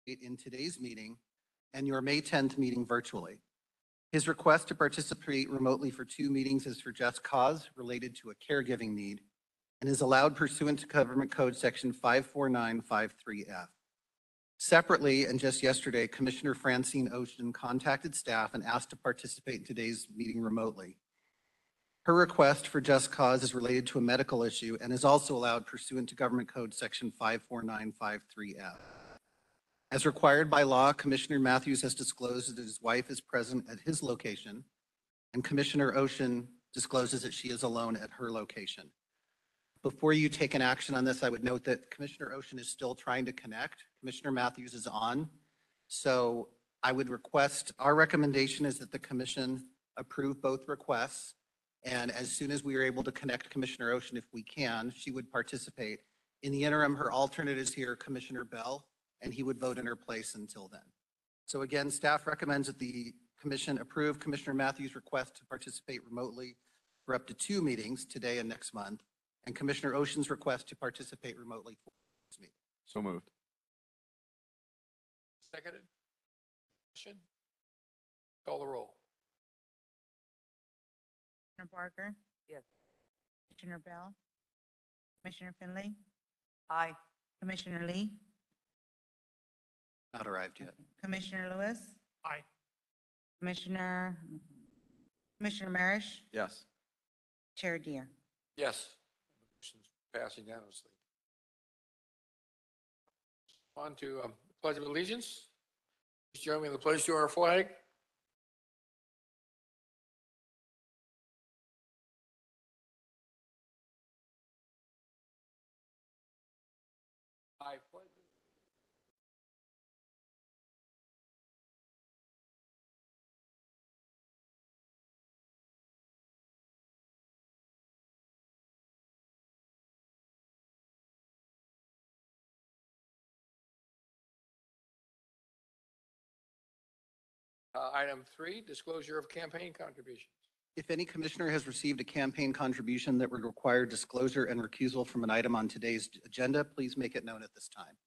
in today's meeting and your May 10th meeting virtually. His request to participate remotely for 2 meetings is for just cause related to a caregiving need and is allowed pursuant to Government Code Section 54953F. Separately, and just yesterday, Commissioner Francine Ocean contacted staff and asked to participate in today's meeting remotely. Her request for just cause is related to a medical issue and is also allowed pursuant to Government Code Section 54953F. As required by law, Commissioner Matthews has disclosed that his wife is present at his location, and Commissioner Ocean discloses that she is alone at her location. Before you take an action on this, I would note that Commissioner Ocean is still trying to connect. Commissioner Matthews is on. So I would request, our recommendation is that the commission approve both requests. And as soon as we are able to connect Commissioner Ocean, if we can, she would participate. In the interim, her alternate is here, Commissioner Bell, and he would vote in her place until then. So again, staff recommends that the commission approve Commissioner Matthews' request to participate remotely for up to 2 meetings today and next month, and Commissioner Ocean's request to participate remotely for this meeting. So moved. Seconded. Question? Call the roll. Commissioner Barker? Yes. Commissioner Bell? Commissioner Finley? Aye. Commissioner Lee? Not arrived yet. Commissioner Lewis? Aye. Commissioner Marish? Yes. Chair Deere? Yes. Motion's passed unanimously. On to Pledge of Allegiance. Please join me in the pledge to our flag. I pledge. Item 3, disclosure of campaign contributions. If any commissioner has received a campaign contribution that would require disclosure and recusal from an item on today's agenda, please make it known at this time.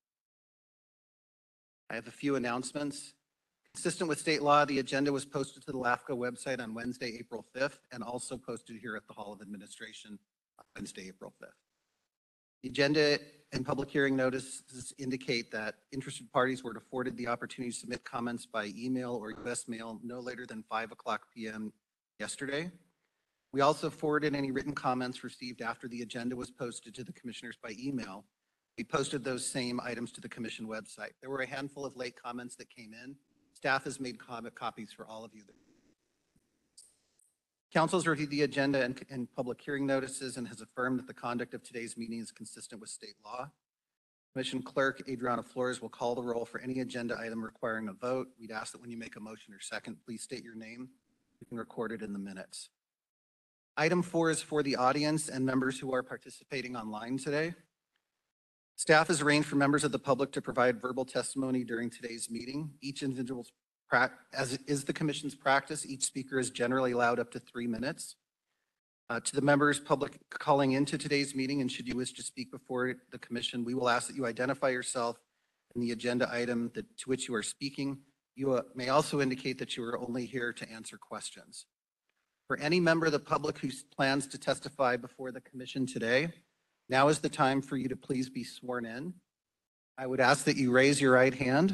I have a few announcements. Consistent with state law, the agenda was posted to the LAFCO website on Wednesday, April 5th, and also posted here at the Hall of Administration on Wednesday, April 5th. The agenda and public hearing notices indicate that interested parties were afforded the opportunity to submit comments by email or U.S. mail no later than 5:00 p.m. yesterday. We also forwarded any written comments received after the agenda was posted to the commissioners by email. We posted those same items to the commission website. There were a handful of late comments that came in. Staff has made copies for all of you. Council has reviewed the agenda and public hearing notices and has affirmed that the conduct of today's meeting is consistent with state law. Commission Clerk Adriana Flores will call the roll for any agenda item requiring a vote. We'd ask that when you make a motion or second, please state your name. You can record it in the minutes. Item 4 is for the audience and members who are participating online today. Staff has arranged for members of the public to provide verbal testimony during today's meeting. Each individual's as is the commission's practice, each speaker is generally allowed up to 3 minutes. To the members public calling into today's meeting, and should you wish to speak before the commission, we will ask that you identify yourself and the agenda item to which you are speaking. You may also indicate that you are only here to answer questions. For any member of the public who plans to testify before the commission today, now is the time for you to please be sworn in. I would ask that you raise your right hand.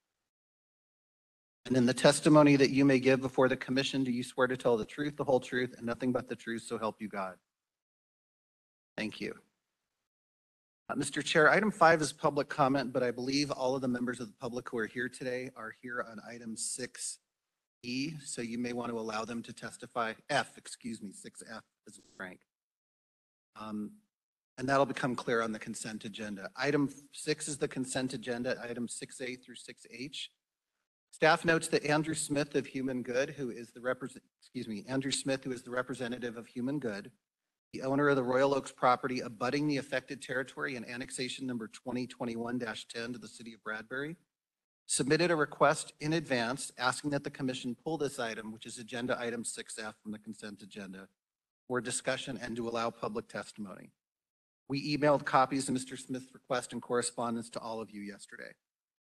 And in the testimony that you may give before the commission, do you swear to tell the truth, the whole truth, and nothing but the truth, so help you God? Thank you. Mr. Chair, item 5 is public comment, but I believe all of the members of the public who are here today are here on item 6E, so you may want to allow them to testify. 6F is Frank. And that'll become clear on the consent agenda. Item 6 is the consent agenda, item 6A through 6H. Staff notes that Andrew Smith of Human Good, who is the representative of Human Good, the owner of the Royal Oaks property abutting the affected territory in annexation number 2021-10 to the city of Bradbury, submitted a request in advance asking that the commission pull this item, which is agenda item 6F from the consent agenda, for discussion and to allow public testimony. We emailed copies of Mr. Smith's request and correspondence to all of you yesterday.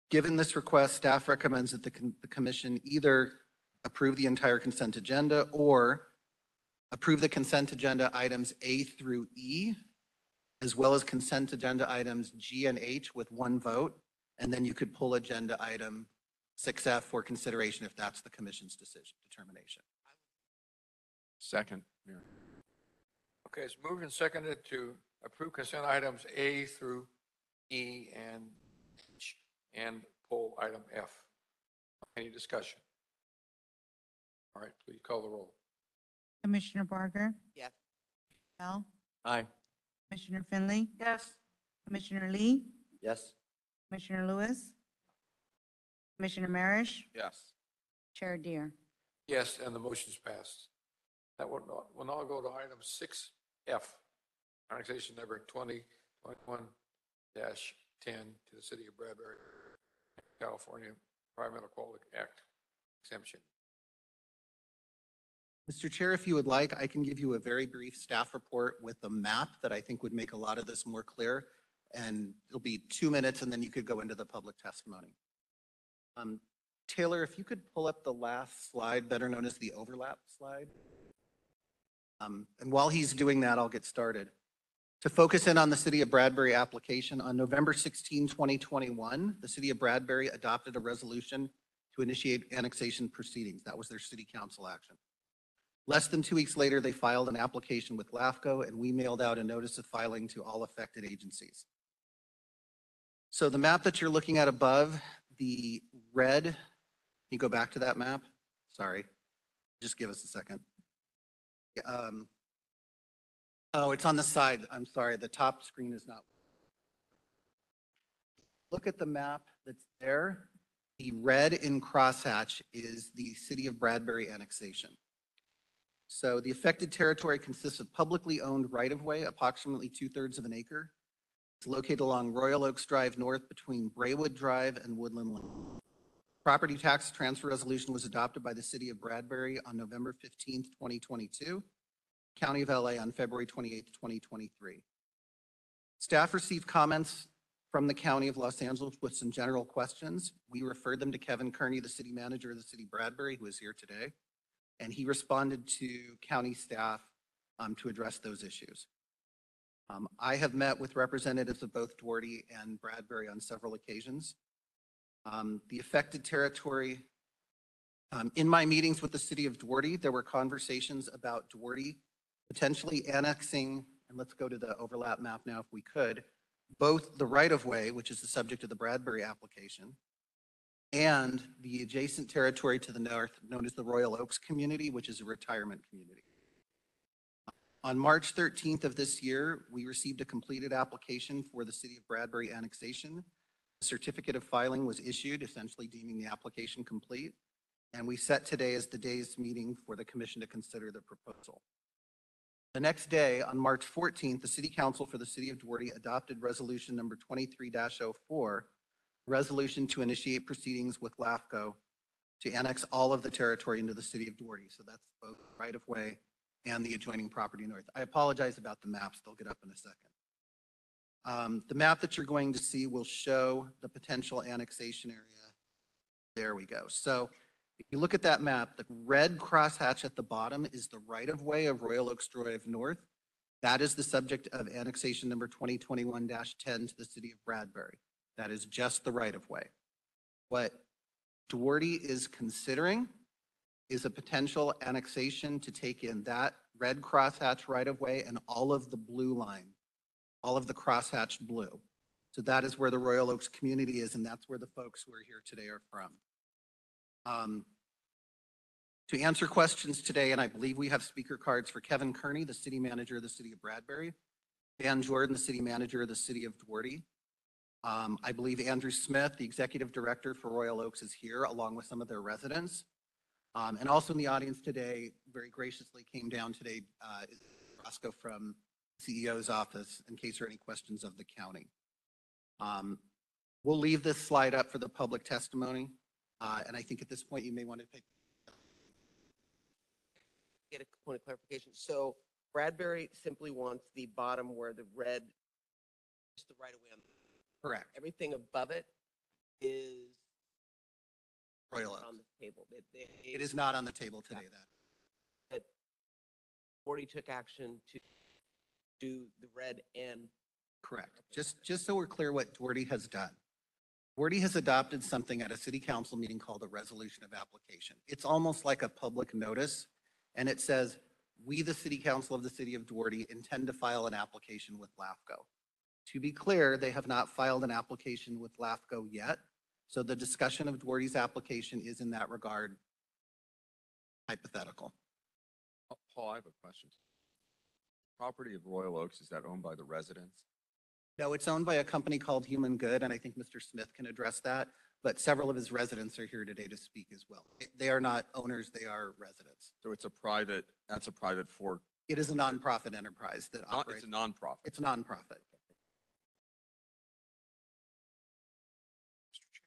Given this request, staff recommends that the commission either approve the entire consent agenda or approve the consent agenda items A through E, as well as consent agenda items G and H with one vote. And then you could pull agenda item 6F for consideration if that's the commission's determination. Second, Mayor. Okay, it's moved and seconded to approve consent items A through E and H and pull item F. Any discussion? All right, please call the roll. Commissioner Barger? Yes. Bell? Aye. Commissioner Finley? Yes. Commissioner Lee? Yes. Commissioner Lewis? Commissioner Marish? Yes. Chair Deere? Yes, and the motion's passed. That will now go to item 6F, annexation number 2021-10 to the city of Bradbury, California Environmental Quality Act exemption. Mr. Chair, if you would like, I can give you a very brief staff report with a map that I think would make a lot of this more clear. And it'll be 2 minutes and then you could go into the public testimony. Taylor, if you could pull up the last slide, better known as the overlap slide. And while he's doing that, I'll get started. To focus in on the City of Bradbury application, on November 16, 2021, the City of Bradbury adopted a resolution to initiate annexation proceedings. That was their city council action. Less than 2 weeks later, they filed an application with LAFCO, and we mailed out a notice of filing to all affected agencies. So the map that you're looking at above, the red, can you go back to that map? Sorry, just give us a second. Oh, it's on the side. I'm sorry, the top screen is not. Look at the map that's there. The red in crosshatch is the City of Bradbury annexation. So the affected territory consists of publicly owned right-of-way, approximately 2/3 of an acre. It's located along Royal Oaks Drive North between Braywood Drive and Woodland Lane. Property tax transfer resolution was adopted by the City of Bradbury on November 15th, 2022, County of LA on February 28th, 2023. Staff received comments from the County of Los Angeles with some general questions. We referred them to Kevin Kearney, the city manager of the City of Bradbury, who is here today. And he responded to county staff to address those issues. I have met with representatives of both Dougherty and Bradbury on several occasions. The affected territory, in my meetings with the city of Dougherty, there were conversations about Dougherty potentially annexing, and let's go to the overlap map now if we could, both the right-of-way, which is the subject of the Bradbury application, and the adjacent territory to the north known as the Royal Oaks community, which is a retirement community. On March 13th of this year, we received a completed application for the City of Bradbury annexation. A certificate of filing was issued, essentially deeming the application complete. And we set today as the day's meeting for the commission to consider the proposal. The next day, on March 14th, the City Council for the City of Dougherty adopted resolution number 23-04, resolution to initiate proceedings with LAFCO to annex all of the territory into the City of Dougherty. So that's both right-of-way and the adjoining property north. I apologize about the maps. They'll get up in a second. The map that you're going to see will show the potential annexation area. There we go. So if you look at that map, the red crosshatch at the bottom is the right-of-way of Royal Oaks Drive North. That is the subject of annexation number 2021-10 to the City of Bradbury. That is just the right-of-way. What Dougherty is considering is a potential annexation to take in that red crosshatch right-of-way and all of the blue line, all of the crosshatched blue. So that is where the Royal Oaks community is, and that's where the folks who are here today are from. To answer questions today, and I believe we have speaker cards for Kevin Kearney, the city manager of the City of Bradbury, Dan Jordan, the city manager of the City of Dougherty. I believe Andrew Smith, the executive director for Royal Oaks, is here along with some of their residents. And also in the audience today, very graciously came down today, is Roscoe from CEO's office in case there are any questions of the county. We'll leave this slide up for the public testimony. And I think at this point you may want to take. Get a point of clarification. So Bradbury simply wants the bottom where the red, just the right of way on Correct. everything above it is Royal on Oaks. the table. It is not on the table today, that. Already took action to do the red and Correct. Just so we're clear what Doherty has done. Doherty has adopted something at a city council meeting called a resolution of application. It's almost like a public notice, and it says, "We, the city council of the city of Doherty, intend to file an application with LAFCO." To be clear, they have not filed an application with LAFCO yet, so the discussion of Doherty's application is in that regard hypothetical. Paul, I have a question. Property of Royal Oaks, is that owned by the residents? No, it's owned by a company called Human Good, and I think Mr. Smith can address that, but several of his residents are here today to speak as well. They are not owners, they are residents. So that's a private for, It is a nonprofit enterprise that it's operates. a nonprofit. It's a nonprofit. Mr. Chair?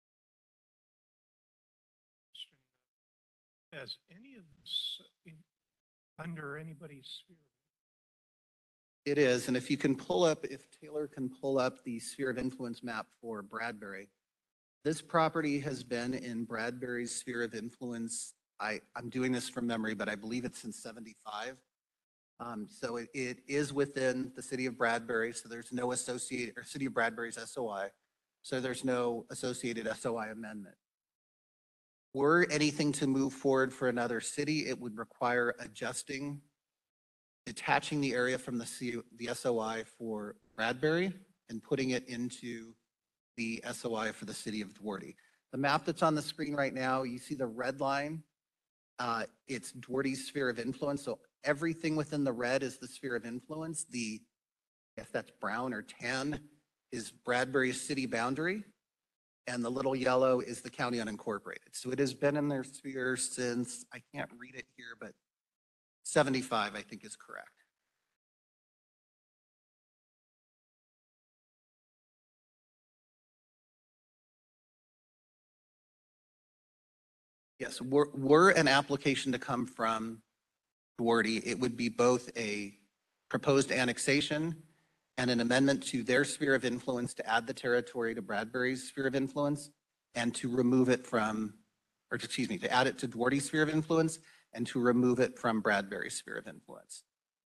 Question. Has any of this under anybody's sphere? It is, and if you can pull up, if Taylor can pull up the sphere of influence map for Bradbury, this property has been in Bradbury's sphere of influence. I'm doing this from memory, but I believe it's since 75. So it is within the city of Bradbury, so there's no associated, or city of Bradbury's SOI, so there's no associated SOI amendment. Were anything to move forward for another city, it would require adjusting, detaching the area from the SOI for Bradbury and putting it into the SOI for the city of Doherty. The map that's on the screen right now, you see the red line. It's Doherty's sphere of influence. So everything within the red is the sphere of influence. If that's brown or tan, is Bradbury's city boundary. And the little yellow is the county unincorporated. So it has been in their sphere since, I can't read it here, but 75, I think, is correct. Yes, were an application to come from Doherty, it would be both a proposed annexation and an amendment to their sphere of influence to add the territory to Bradbury's sphere of influence and to remove it from, or excuse me, to add it to Doherty's sphere of influence and to remove it from Bradbury's sphere of influence.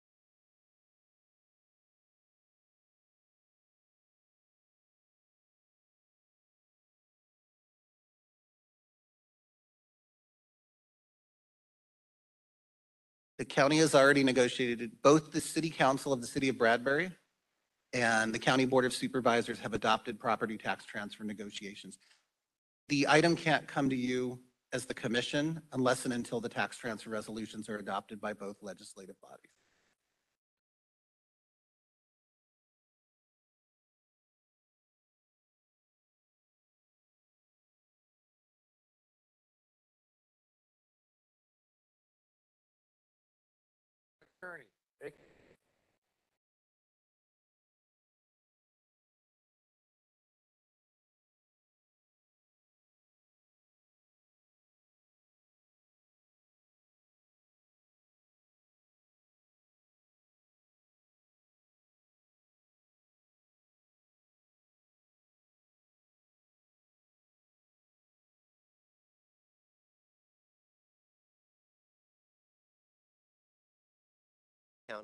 The county has already negotiated, both the city council of the city of Bradbury and the county board of supervisors have adopted property tax transfer negotiations. The item can't come to you as the commission unless and until the tax transfer resolutions are adopted by both legislative bodies. Attorney, county.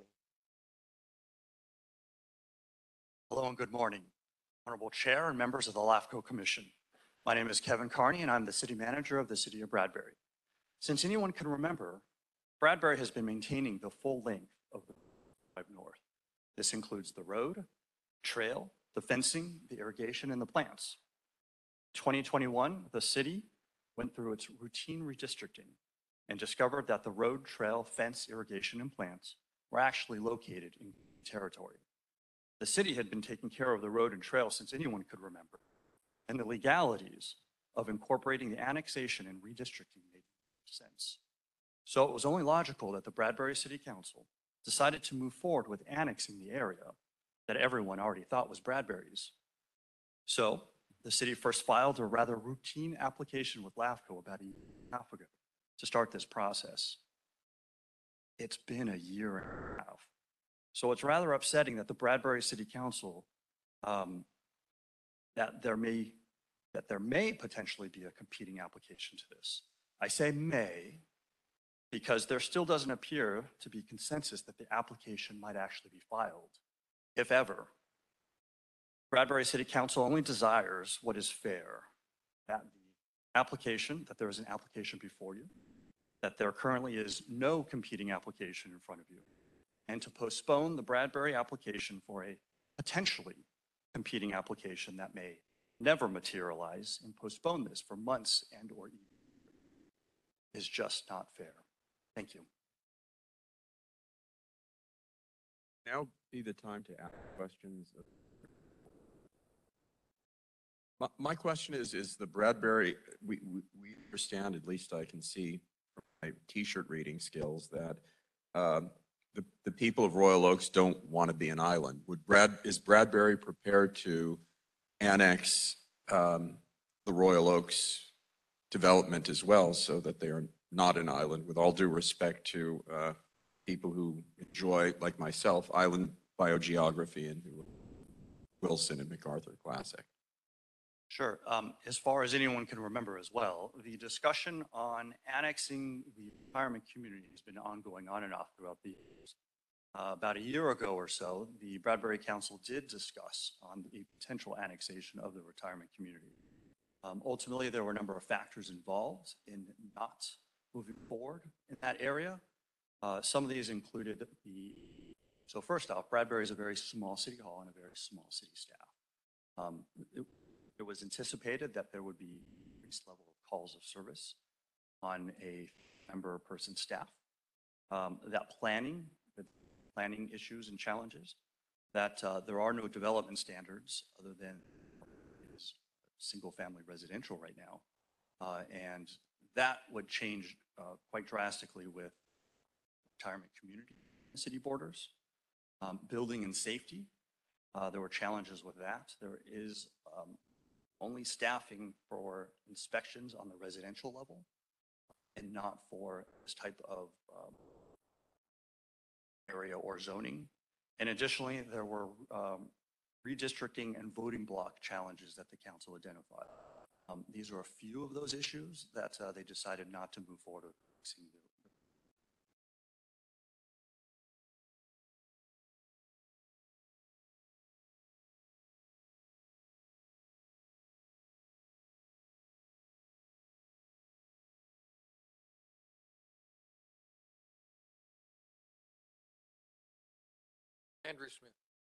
Hello and good morning, Honorable Chair and members of the LAFCO Commission. My name is Kevin Carney and I'm the City Manager of the City of Bradbury. Since anyone can remember, Bradbury has been maintaining the full length of the Drive North. This includes the road, trail, the fencing, the irrigation, and the plants. 2021, the city went through its routine redistricting and discovered that the road, trail, fence, irrigation, and plants were actually located in territory. The city had been taking care of the road and trail since anyone could remember, and the legalities of incorporating the annexation and redistricting made sense. So it was only logical that the Bradbury City Council decided to move forward with annexing the area that everyone already thought was Bradbury's. So the city first filed a rather routine application with LAFCO about a year and a half ago to start this process. It's been a year and a half. So it's rather upsetting that the Bradbury City Council, that there may that there may potentially be a competing application to this. I say may because there still doesn't appear to be consensus that the application might actually be filed, if ever. Bradbury City Council only desires what is fair, that that there is an application before you, that there currently is no competing application in front of you, and to postpone the Bradbury application for a potentially competing application that may never materialize and postpone this for months and or even is just not fair. Thank you. Now be the time to ask questions. My question is the Bradbury, we understand, at least I can see from my T-shirt reading skills, that the people of Royal Oaks don't want to be an island. Is Bradbury prepared to annex the Royal Oaks development as well so that they are not an island, with all due respect to people who enjoy, like myself, island biogeography and Wilson and MacArthur Classic? Sure. As far as anyone can remember as well, the discussion on annexing the retirement community has been ongoing on and off throughout the years. About a year ago or so, the Bradbury Council did discuss on the potential annexation of the retirement community. Ultimately, there were a number of factors involved in not moving forward in that area. Some of these included so first off, Bradbury is a very small city hall and a very small city staff. It was anticipated that there would be increased level of calls of service on a member person staff. That planning issues and challenges, that there are no development standards other than single family residential right now. And that would change quite drastically with retirement community city borders. Building and safety, there were challenges with that. There is only staffing for inspections on the residential level and not for this type of area or zoning. And additionally, there were redistricting and voting block challenges that the council identified. These are a few of those issues that they decided not to move forward with. Andrew Smith.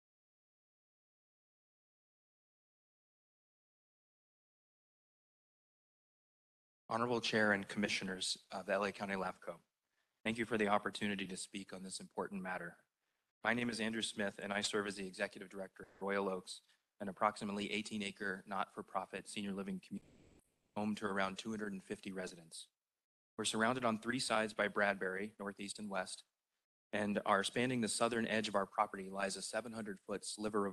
Honorable Chair and Commissioners of the LA County LAFCO, thank you for the opportunity to speak on this important matter. My name is Andrew Smith, and I serve as the Executive Director of Royal Oaks, an approximately 18-acre not-for-profit senior living community home to around 250 residents. We're surrounded on three sides by Bradbury, northeast and west, and spanning the southern edge of our property lies a 700-foot sliver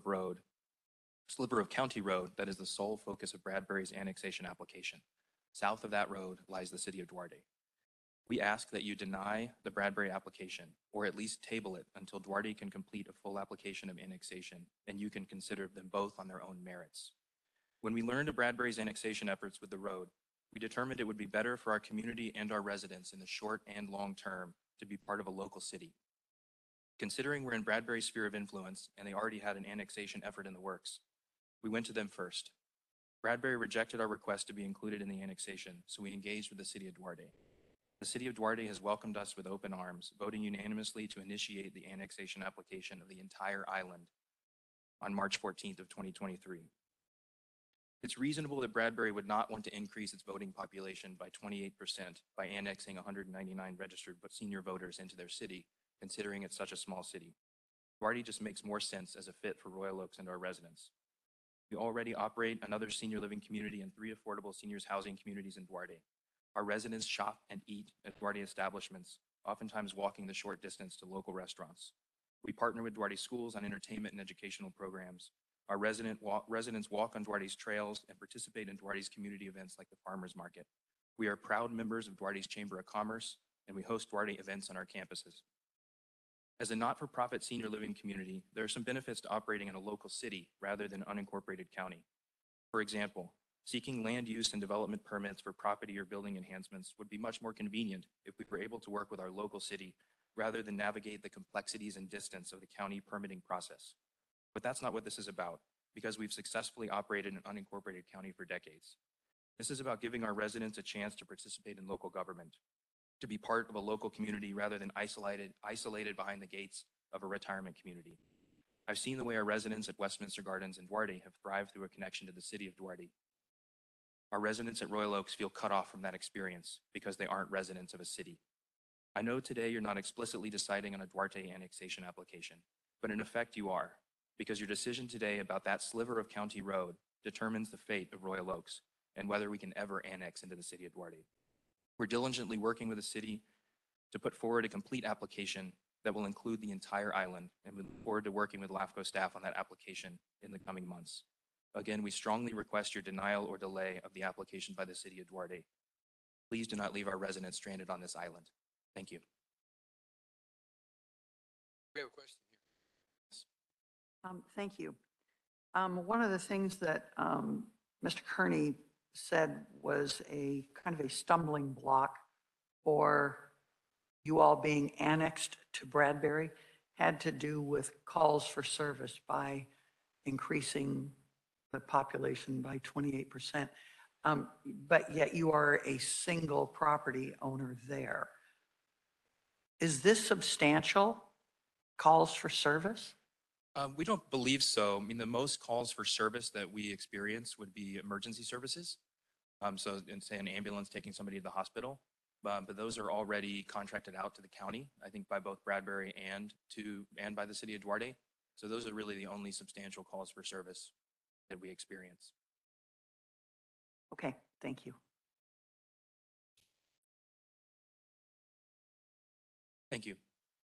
of county road that is the sole focus of Bradbury's annexation application. South of that road lies the city of Duarte. We ask that you deny the Bradbury application, or at least table it until Duarte can complete a full application of annexation, and you can consider them both on their own merits. When we learned of Bradbury's annexation efforts with the road, we determined it would be better for our community and our residents in the short and long term to be part of a local city. Considering we're in Bradbury's sphere of influence and they already had an annexation effort in the works, we went to them first. Bradbury rejected our request to be included in the annexation, so we engaged with the city of Duarte. The city of Duarte has welcomed us with open arms, voting unanimously to initiate the annexation application of the entire island on March 14th of 2023. It's reasonable that Bradbury would not want to increase its voting population by 28% by annexing 199 registered senior voters into their city, considering it's such a small city. Duarte just makes more sense as a fit for Royal Oaks and our residents. We already operate another senior living community and 3 affordable seniors housing communities in Duarte. Our residents shop and eat at Duarte establishments, oftentimes walking the short distance to local restaurants. We partner with Duarte schools on entertainment and educational programs. Our residents walk on Duarte's trails and participate in Duarte's community events like the Farmers Market. We are proud members of Duarte's Chamber of Commerce, and we host Duarte events on our campuses. As a not-for-profit senior living community, there are some benefits to operating in a local city rather than unincorporated county. For example, Seeking land use and development permits for property or building enhancements would be much more convenient if we were able to work with our local city rather than navigate the complexities and distance of the county permitting process. But that's not what this is about, because we've successfully operated an unincorporated county for decades. This is about giving our residents a chance to participate in local government, to be part of a local community rather than isolated behind the gates of a retirement community. I've seen the way our residents at Westminster Gardens and Duarte have thrived through a connection to the city of Duarte. Our residents at Royal Oaks feel cut off from that experience because they aren't residents of a city. I know today you're not explicitly deciding on a Duarte annexation application, but in effect you are, because your decision today about that sliver of county road determines the fate of Royal Oaks and whether we can ever annex into the city of Duarte. We're diligently working with the city to put forward a complete application that will include the entire island, and we look forward to working with LAFCO staff on that application in the coming months. Again, we strongly request your denial or delay of the application by the city of Duarte. Please do not leave our residents stranded on this island. Thank you. We have a question here. Thank you. One of the things that Mr. Kearney said was a kind of a stumbling block for you all being annexed to Bradbury had to do with calls for service by increasing the population by 28%. But yet you are a single property owner there. Is this substantial, calls for service? We don't believe so. I mean, the most calls for service that we experience would be emergency services. So, say an ambulance taking somebody to the hospital, but those are already contracted out to the county, I think by both Bradbury and by the city of Duarte. So those are really the only substantial calls for service that we experience. Okay, thank you. Thank you.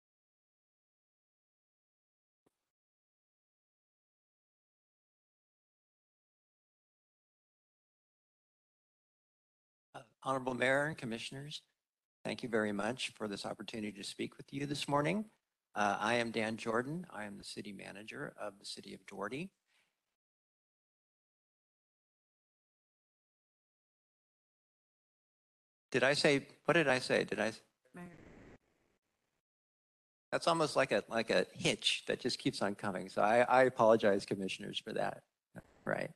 Honorable Mayor and Commissioners, thank you very much for this opportunity to speak with you this morning. I am Dan Jordan. I am the City Manager of the City of Duarte. What did I say? That's almost like a hitch that just keeps on coming. So I apologize, Commissioners, for that. Right.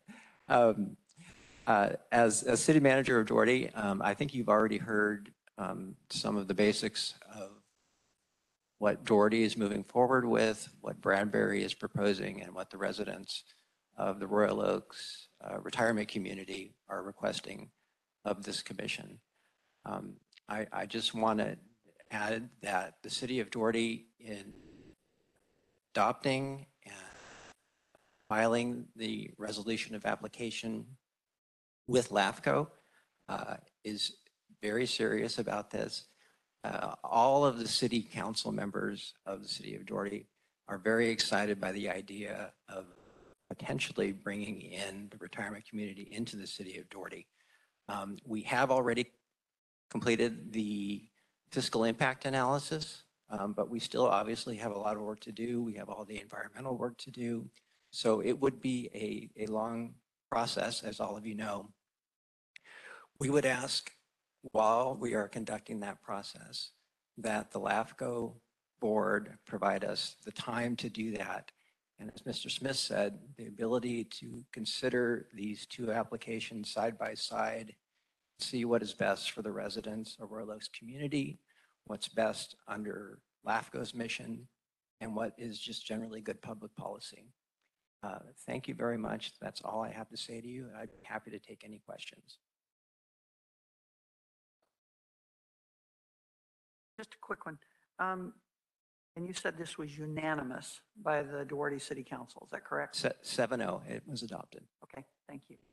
As City Manager of Duarte, I think you've already heard some of the basics of what Duarte is moving forward with, what Bradbury is proposing, and what the residents of the Royal Oaks retirement community are requesting of this commission. I just want to add that the City of Duarte, in adopting and filing the resolution of application with LAFCO, is very serious about this. All of the city council members of the City of Duarte are very excited by the idea of potentially bringing in the retirement community into the City of Duarte. We have already completed the fiscal impact analysis, but we still obviously have a lot of work to do. We have all the environmental work to do. So it would be a long process, as all of you know. We would ask, while we are conducting that process, that the LAFCO board provide us the time to do that. And as Mr. Smith said, the ability to consider these two applications side by side, see what is best for the residents of Royal Oaks community, what's best under LAFCO's mission, and what is just generally good public policy. Thank you very much. That's all I have to say to you. I'd be happy to take any questions. Just a quick one. And you said this was unanimous by the Duarte City Council, is that correct? 7-0, it was adopted. Okay, thank you.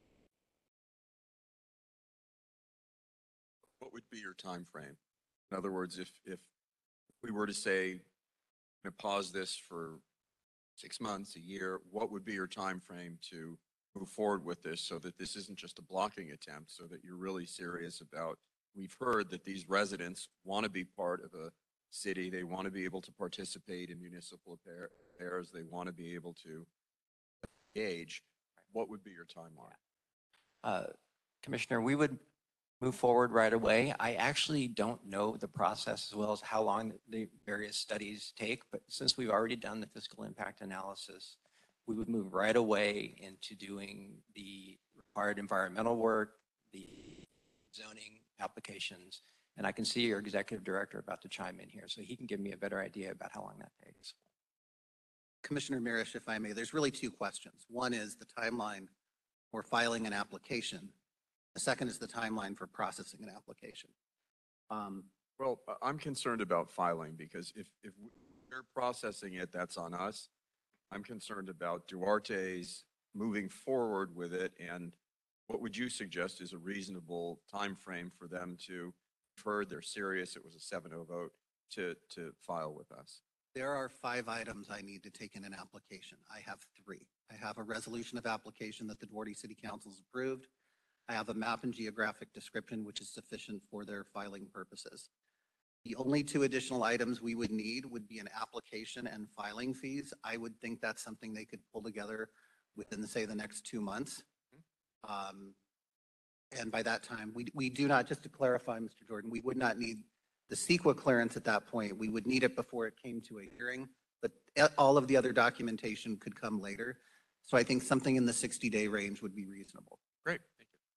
What would be your time frame? In other words, if we were to say, pause this for 6 months, a year, what would be your time frame to move forward with this so that this isn't just a blocking attempt, so that you're really serious about, we've heard that these residents want to be part of a city, they want to be able to participate in municipal affairs, they want to be able to engage. What would be your timeline? Commissioner, we would move forward right away. I actually don't know the process as well as how long the various studies take, but since we've already done the fiscal impact analysis, we would move right away into doing the required environmental work, the zoning applications, and I can see your executive director about to chime in here, so he can give me a better idea about how long that takes. Commissioner Mirisch, if I may, there's really two questions. One is the timeline for filing an application. The second is the timeline for processing an application. Well, I'm concerned about filing because if we're processing it, that's on us. I'm concerned about Duarte's moving forward with it, and what would you suggest is a reasonable time frame for them to, heard they're serious, it was a 7-0 vote, to file with us? There are 5 items I need to take in an application. I have 3. I have a resolution of application that the Duarte City Council has approved. I have a map and geographic description, which is sufficient for their filing purposes. The only 2 additional items we would need would be an application and filing fees. I would think that's something they could pull together within, say, the next 2 months. And by that time, we do not, just to clarify, Mr. Jordan, we would not need the CEQA clearance at that point. We would need it before it came to a hearing, but all of the other documentation could come later. So I think something in the 60-day range would be reasonable. Great, thank you.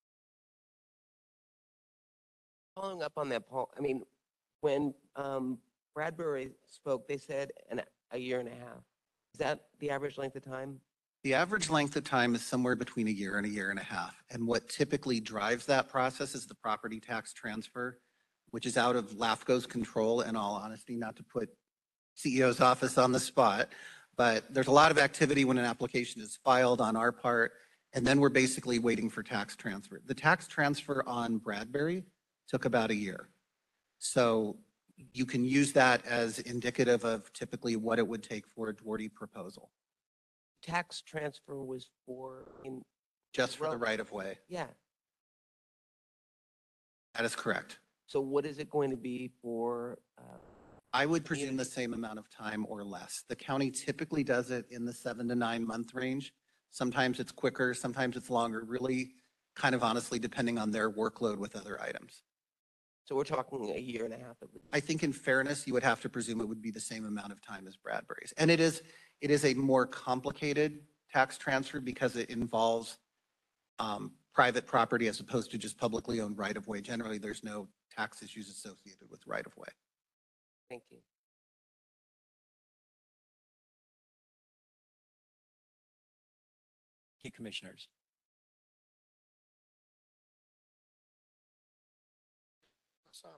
Following up on that, Paul, I mean, when Bradbury spoke, they said a year and a half. Is that the average length of time? The average length of time is somewhere between a year and a year and a half. And what typically drives that process is the property tax transfer, which is out of LAFCO's control, in all honesty, not to put CEO's office on the spot. But there's a lot of activity when an application is filed on our part, and then we're basically waiting for tax transfer. The tax transfer on Bradbury took about a year. So you can use that as indicative of typically what it would take for a Duarte proposal, Tax transfer was for, just for the right of way. yeah. That is correct. So what is it going to be for? I would presume the same amount of time or less. The county typically does it in the 7 to 9 month range. Sometimes it's quicker, sometimes it's longer, really kind of honestly depending on their workload with other items. So we're talking a year and a half at least. I think in fairness, you would have to presume it would be the same amount of time as Bradbury's. And it is a more complicated tax transfer because it involves private property as opposed to just publicly owned right of way. Generally, there's no tax issues associated with right of way. Thank you. Thank you, commissioners. Asana.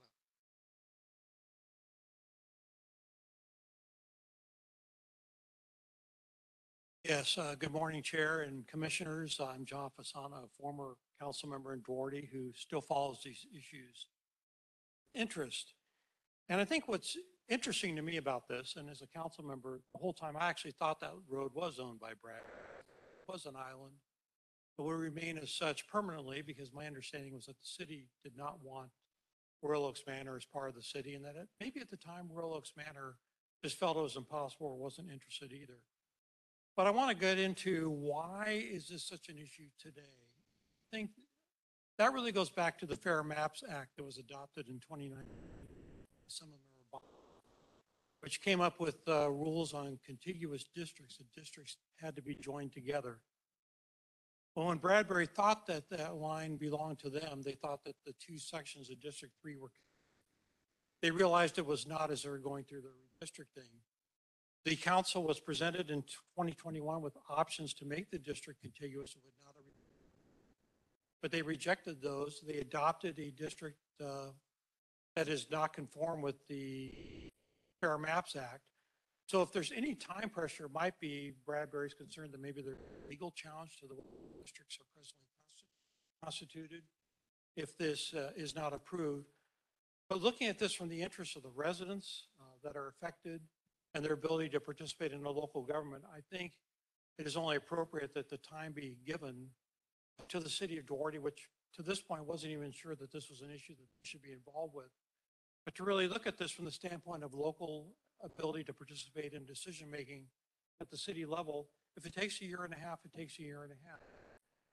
Yes, good morning, Chair and Commissioners. I'm John Fasana, a former council member in Duarte who still follows these issues. Interest. And I think what's interesting to me about this, and as a council member, the whole time I actually thought that road was owned by Brad. It was an island. It will remain as such permanently because my understanding was that the city did not want Royal Oaks Manor as part of the city, and that maybe at the time Royal Oaks Manor just felt it was impossible or wasn't interested either. But I want to get into why is this such an issue today? I think that really goes back to the Fair Maps Act that was adopted in 2019. Some of them are, which came up with rules on contiguous districts. The districts had to be joined together. Well, when Bradbury thought that that line belonged to them, they thought that the 2 sections of District 3 were, they realized it was not as they were going through the redistricting. The council was presented in 2021 with options to make the district contiguous. It would not, but they rejected those. They adopted a district that is not conform with the Fair Maps Act. So if there's any time pressure, it might be Bradbury's concerned that maybe there's a legal challenge to the way districts are presently constituted if this is not approved. But looking at this from the interest of the residents that are affected and their ability to participate in the local government, I think it is only appropriate that the time be given to the city of Duarte, which to this point wasn't even sure that this was an issue that they should be involved with. But to really look at this from the standpoint of local ability to participate in decision-making at the city level, if it takes a year and a half, it takes a year and a half.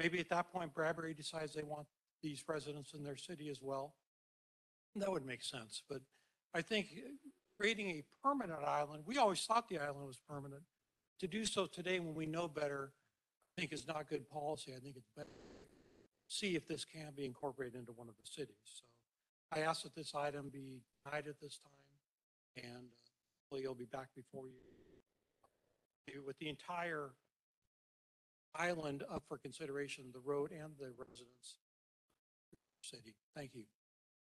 Maybe at that point, Bradbury decides they want these residents in their city as well. That would make sense. But I think creating a permanent island, we always thought the island was permanent. To do so today when we know better, I think is not good policy. I think it's better to see if this can be incorporated into one of the cities. So I ask that this item be denied at this time, and hopefully it'll be back before you with the entire island up for consideration, the road and the residents of the city. Thank you.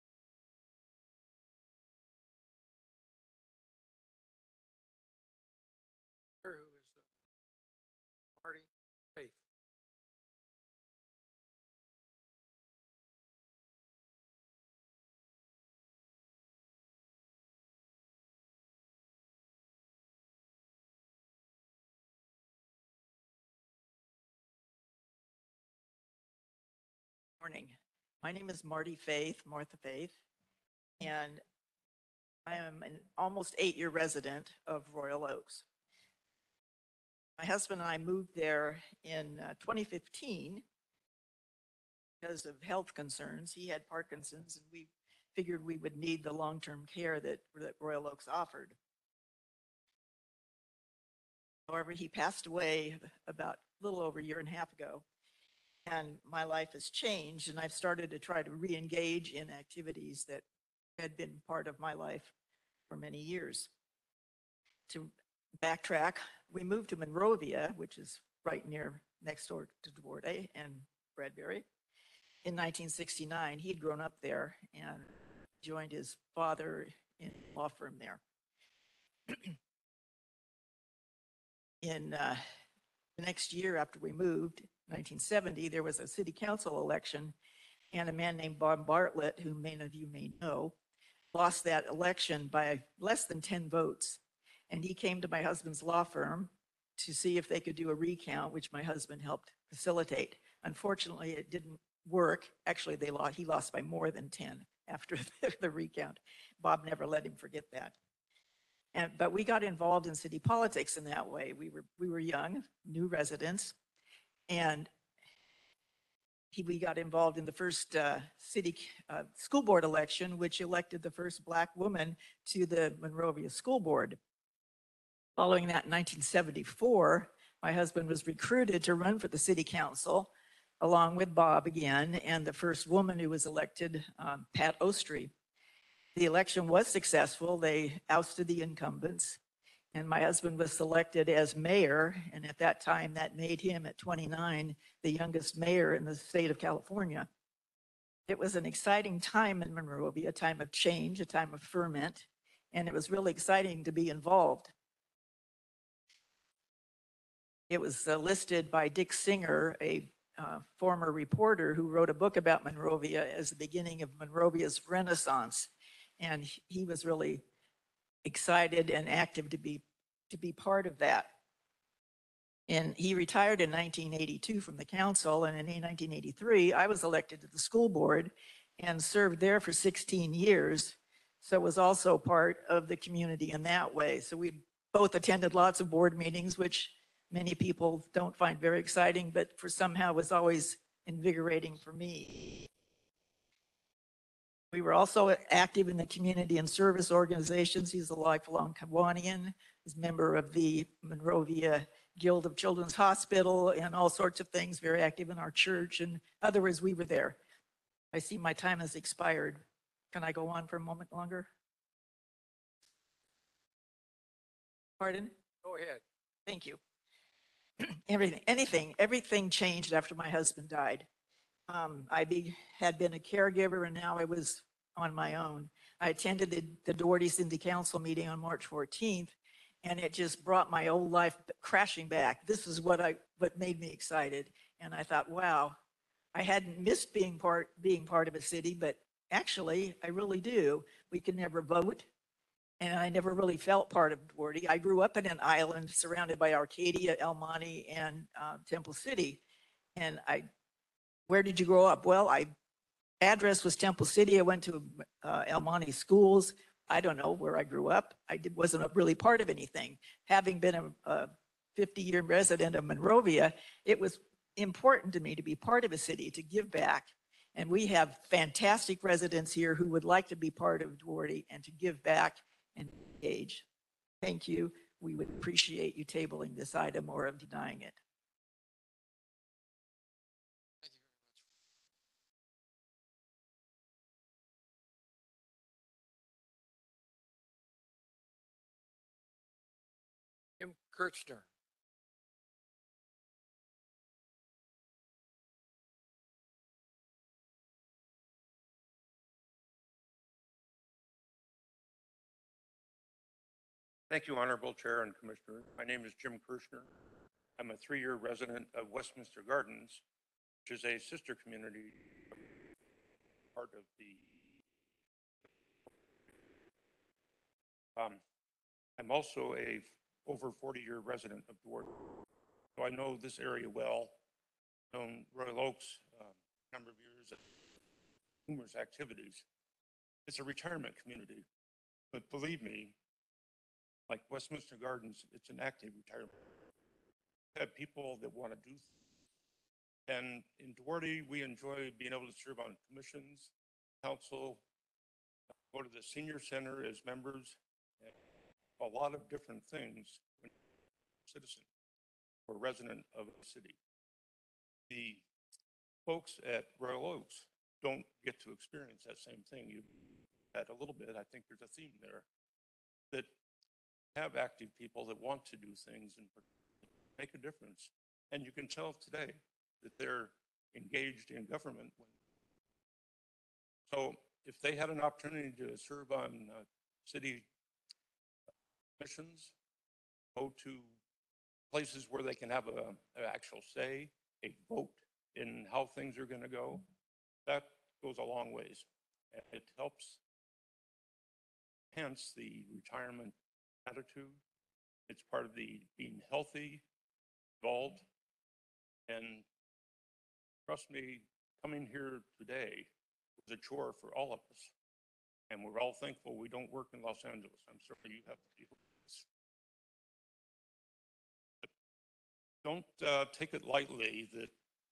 Who is Marty Faith? Morning. My name is Marty Faith, Martha Faith, and I am an almost 8-year resident of Royal Oaks. My husband and I moved there in 2015 because of health concerns. He had Parkinson's, and we figured we would need the long-term care that Royal Oaks offered. However, he passed away about a little over a year and a half ago. And my life has changed, and I've started to try to re-engage in activities that had been part of my life for many years. To backtrack, we moved to Monrovia, which is right next door to Duarte and Bradbury, in 1969. He'd grown up there and joined his father in a law firm there. In the next year after we moved, 1970, there was a city council election, and a man named Bob Bartlett, who many of you may know, lost that election by less than 10 votes. And he came to my husband's law firm to see if they could do a recount, which my husband helped facilitate. Unfortunately, it didn't work. Actually, he lost by more than 10 after the recount. Bob never let him forget that. But we got involved in city politics in that way. We were young, new residents, and we got involved in the first city school board election, which elected the first Black woman to the Monrovia School Board. Following that, in 1974, my husband was recruited to run for the city council, along with Bob again, and the first woman who was elected, Pat Ostry. The election was successful. They ousted the incumbents, and my husband was selected as mayor. And at that time, that made him, at 29, the youngest mayor in the state of California. It was an exciting time in Monrovia, a time of change, a time of ferment, and it was really exciting to be involved. It was listed by Dick Singer, a former reporter who wrote a book about Monrovia as the beginning of Monrovia's Renaissance. And he was really excited and active to be part of that. And he retired in 1982 from the council, and in 1983, I was elected to the school board and served there for 16 years. So was also part of the community in that way. So we both attended lots of board meetings, which many people don't find very exciting, but for somehow was always invigorating for me. We were also active in the community and service organizations. He's a lifelong Kiwanian. He's a member of the Monrovia Guild of Children's Hospital and all sorts of things, very active in our church. And otherwise, we were there. I see my time has expired. Can I go on for a moment longer? Pardon? Go ahead. Thank you. Everything changed after my husband died. Had been a caregiver, and now I was on my own. I attended the Duarte City Council meeting on March 14th, and it just brought my old life crashing back. This is what made me excited. And I thought, wow, I hadn't missed being part of a city, but actually, I really do. We could never vote, and I never really felt part of Duarte. I grew up in an island surrounded by Arcadia, El Monte, and Temple City. And where did you grow up? Well, address was Temple City. I went to El Monte schools. I don't know where I grew up. Wasn't really part of anything. Having been a 50-year resident of Monrovia, it was important to me to be part of a city, to give back. And we have fantastic residents here who would like to be part of Duarte and to give back and engage. Thank you. We would appreciate you tabling this item or of denying it. Jim Kirchner. Thank you, Honorable Chair and Commissioner. My name is Jim Kirshner. I'm a 3-year resident of Westminster Gardens, which is a sister community, part of the. I'm also a over 40-year resident of Duarte, so I know this area well. Known Royal Oaks a number of years, numerous activities. It's a retirement community, but believe me, like Westminster Gardens, it's an active retirement. We have people that want to do things. And in Duarte, we enjoy being able to serve on commissions, council, go to the senior center as members, and a lot of different things when you're a citizen or resident of the city. The folks at Royal Oaks don't get to experience that same thing. You had a little bit, I think there's a theme there, that have active people that want to do things and make a difference. And you can tell today that they're engaged in government. So if they had an opportunity to serve on city commissions, go to places where they can have an actual say, a vote in how things are going to go, that goes a long ways. And it helps hence the retirement attitude. It's part of the being healthy, involved, and trust me, coming here today was a chore for all of us. And we're all thankful we don't work in Los Angeles. I'm sorry you have to deal with this. But don't take it lightly that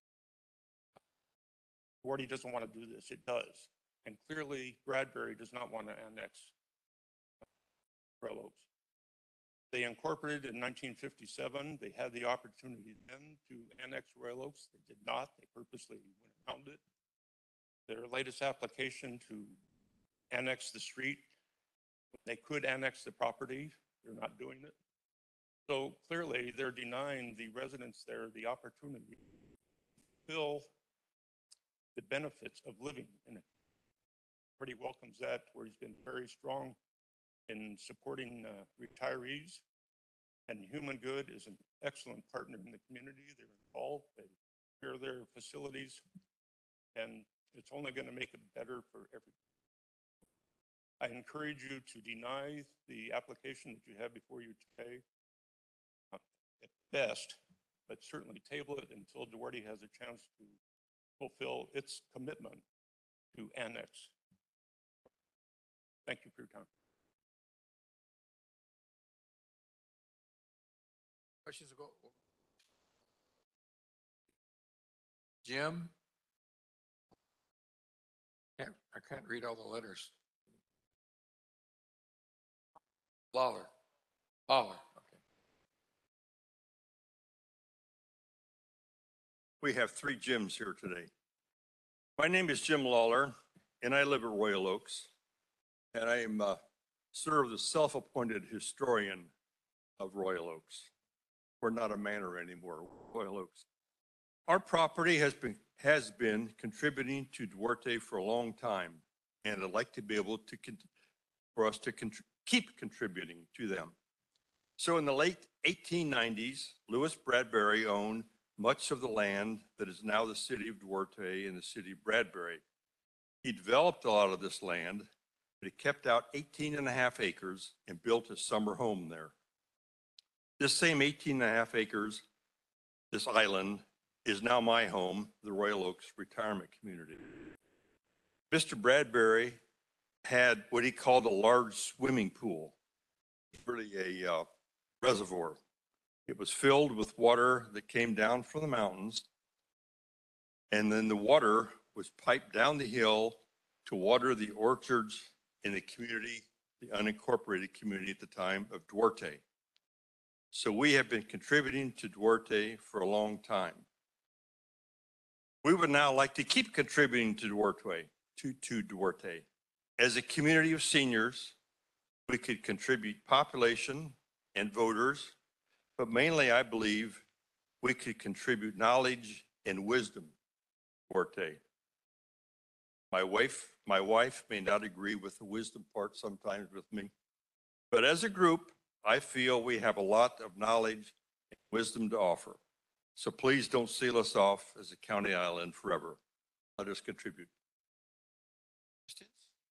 Duarte doesn't want to do this. It does. And clearly Bradbury does not want to annex Royal Oaks. They incorporated in 1957. They had the opportunity then to annex Royal Oaks. They did not. They purposely went around it. Their latest application to annex the street, they could annex the property. They're not doing it. So clearly they're denying the residents there the opportunity to feel the benefits of living in it. Pretty welcomes that, where he's been very strong in supporting retirees, and Human Good is an excellent partner in the community. They're involved, they share their facilities, and it's only going to make it better for everyone. I encourage you to deny the application that you have before you today at best, but certainly table it until Duarte has a chance to fulfill its commitment to annex. Thank you for your time. Questions go? Jim? I can't read all the letters. Lawler. Okay. We have 3 Jims here today. My name is Jim Lawler, and I live at Royal Oaks, and I am serve the self-appointed historian of Royal Oaks. We're not a manor anymore, Royal Oaks. Our property has been contributing to Duarte for a long time, and I'd like to be able to for us to keep contributing to them. So in the late 1890s, Lewis Bradbury owned much of the land that is now the city of Duarte and the city of Bradbury. He developed a lot of this land, but he kept out 18.5 acres and built a summer home there. This same 18.5 acres, this island, is now my home, the Royal Oaks Retirement Community. Mr. Bradbury had what he called a large swimming pool, really a reservoir. It was filled with water that came down from the mountains, And then the water was piped down the hill to water the orchards in the community, the unincorporated community at the time of Duarte. So we have been contributing to Duarte for a long time. We would now like to keep contributing to Duarte. As a community of seniors, we could contribute population and voters, but mainly I believe we could contribute knowledge and wisdom to Duarte. My wife may not agree with the wisdom part sometimes with me, but as a group, I feel we have a lot of knowledge and wisdom to offer. So please don't seal us off as a county island forever. Let us contribute. Questions?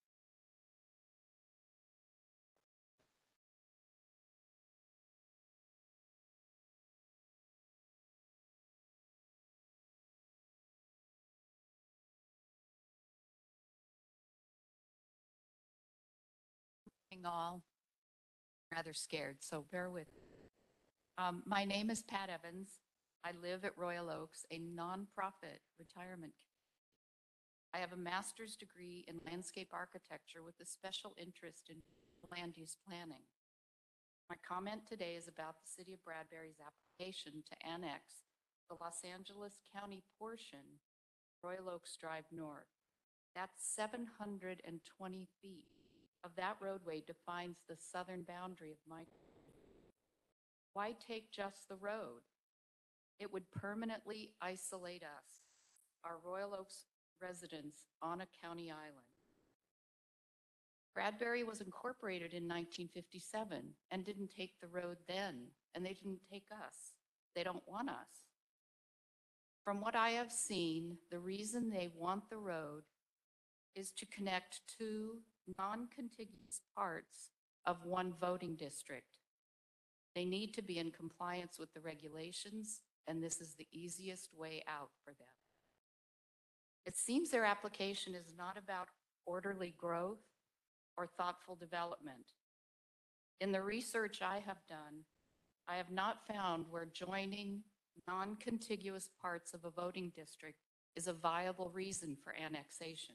All rather scared, so bear with me. My name is Pat Evans. I live at Royal Oaks, a nonprofit retirement community. I have a master's degree in landscape architecture with a special interest in land use planning. My comment today is about the City of Bradbury's application to annex the Los Angeles County portion of Royal Oaks Drive North. That's 720 feet of that roadway defines the southern boundary of my community. Why take just the road? It would permanently isolate us, our Royal Oaks residents, on a county island. Bradbury was incorporated in 1957 and didn't take the road then, and they didn't take us. They don't want us. From what I have seen, the reason they want the road is to connect two non-contiguous parts of one voting district. They need to be in compliance with the regulations, and this is the easiest way out for them. It seems their application is not about orderly growth or thoughtful development. In the research I have done, I have not found where joining non-contiguous parts of a voting district is a viable reason for annexation.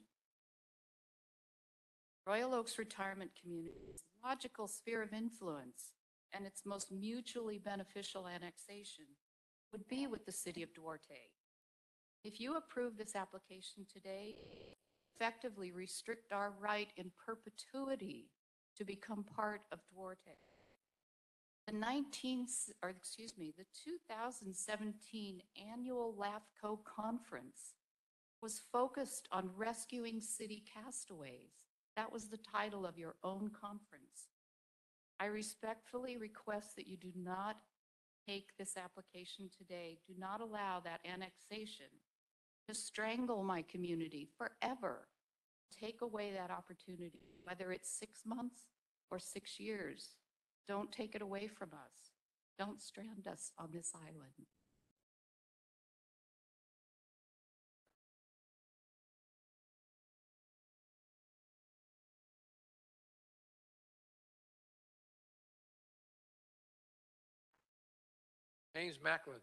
Royal Oaks Retirement Community's logical sphere of influence and its most mutually beneficial annexation would be with the City of Duarte. If you approve this application today, effectively restrict our right in perpetuity to become part of Duarte. The 2017 annual LAFCO conference was focused on rescuing city castaways. That was the title of your own conference. I respectfully request that you do not take this application today. Do not allow that annexation to strangle my community forever. Take away that opportunity, whether it's 6 months or 6 years. Don't take it away from us. Don't strand us on this island. James Macklin.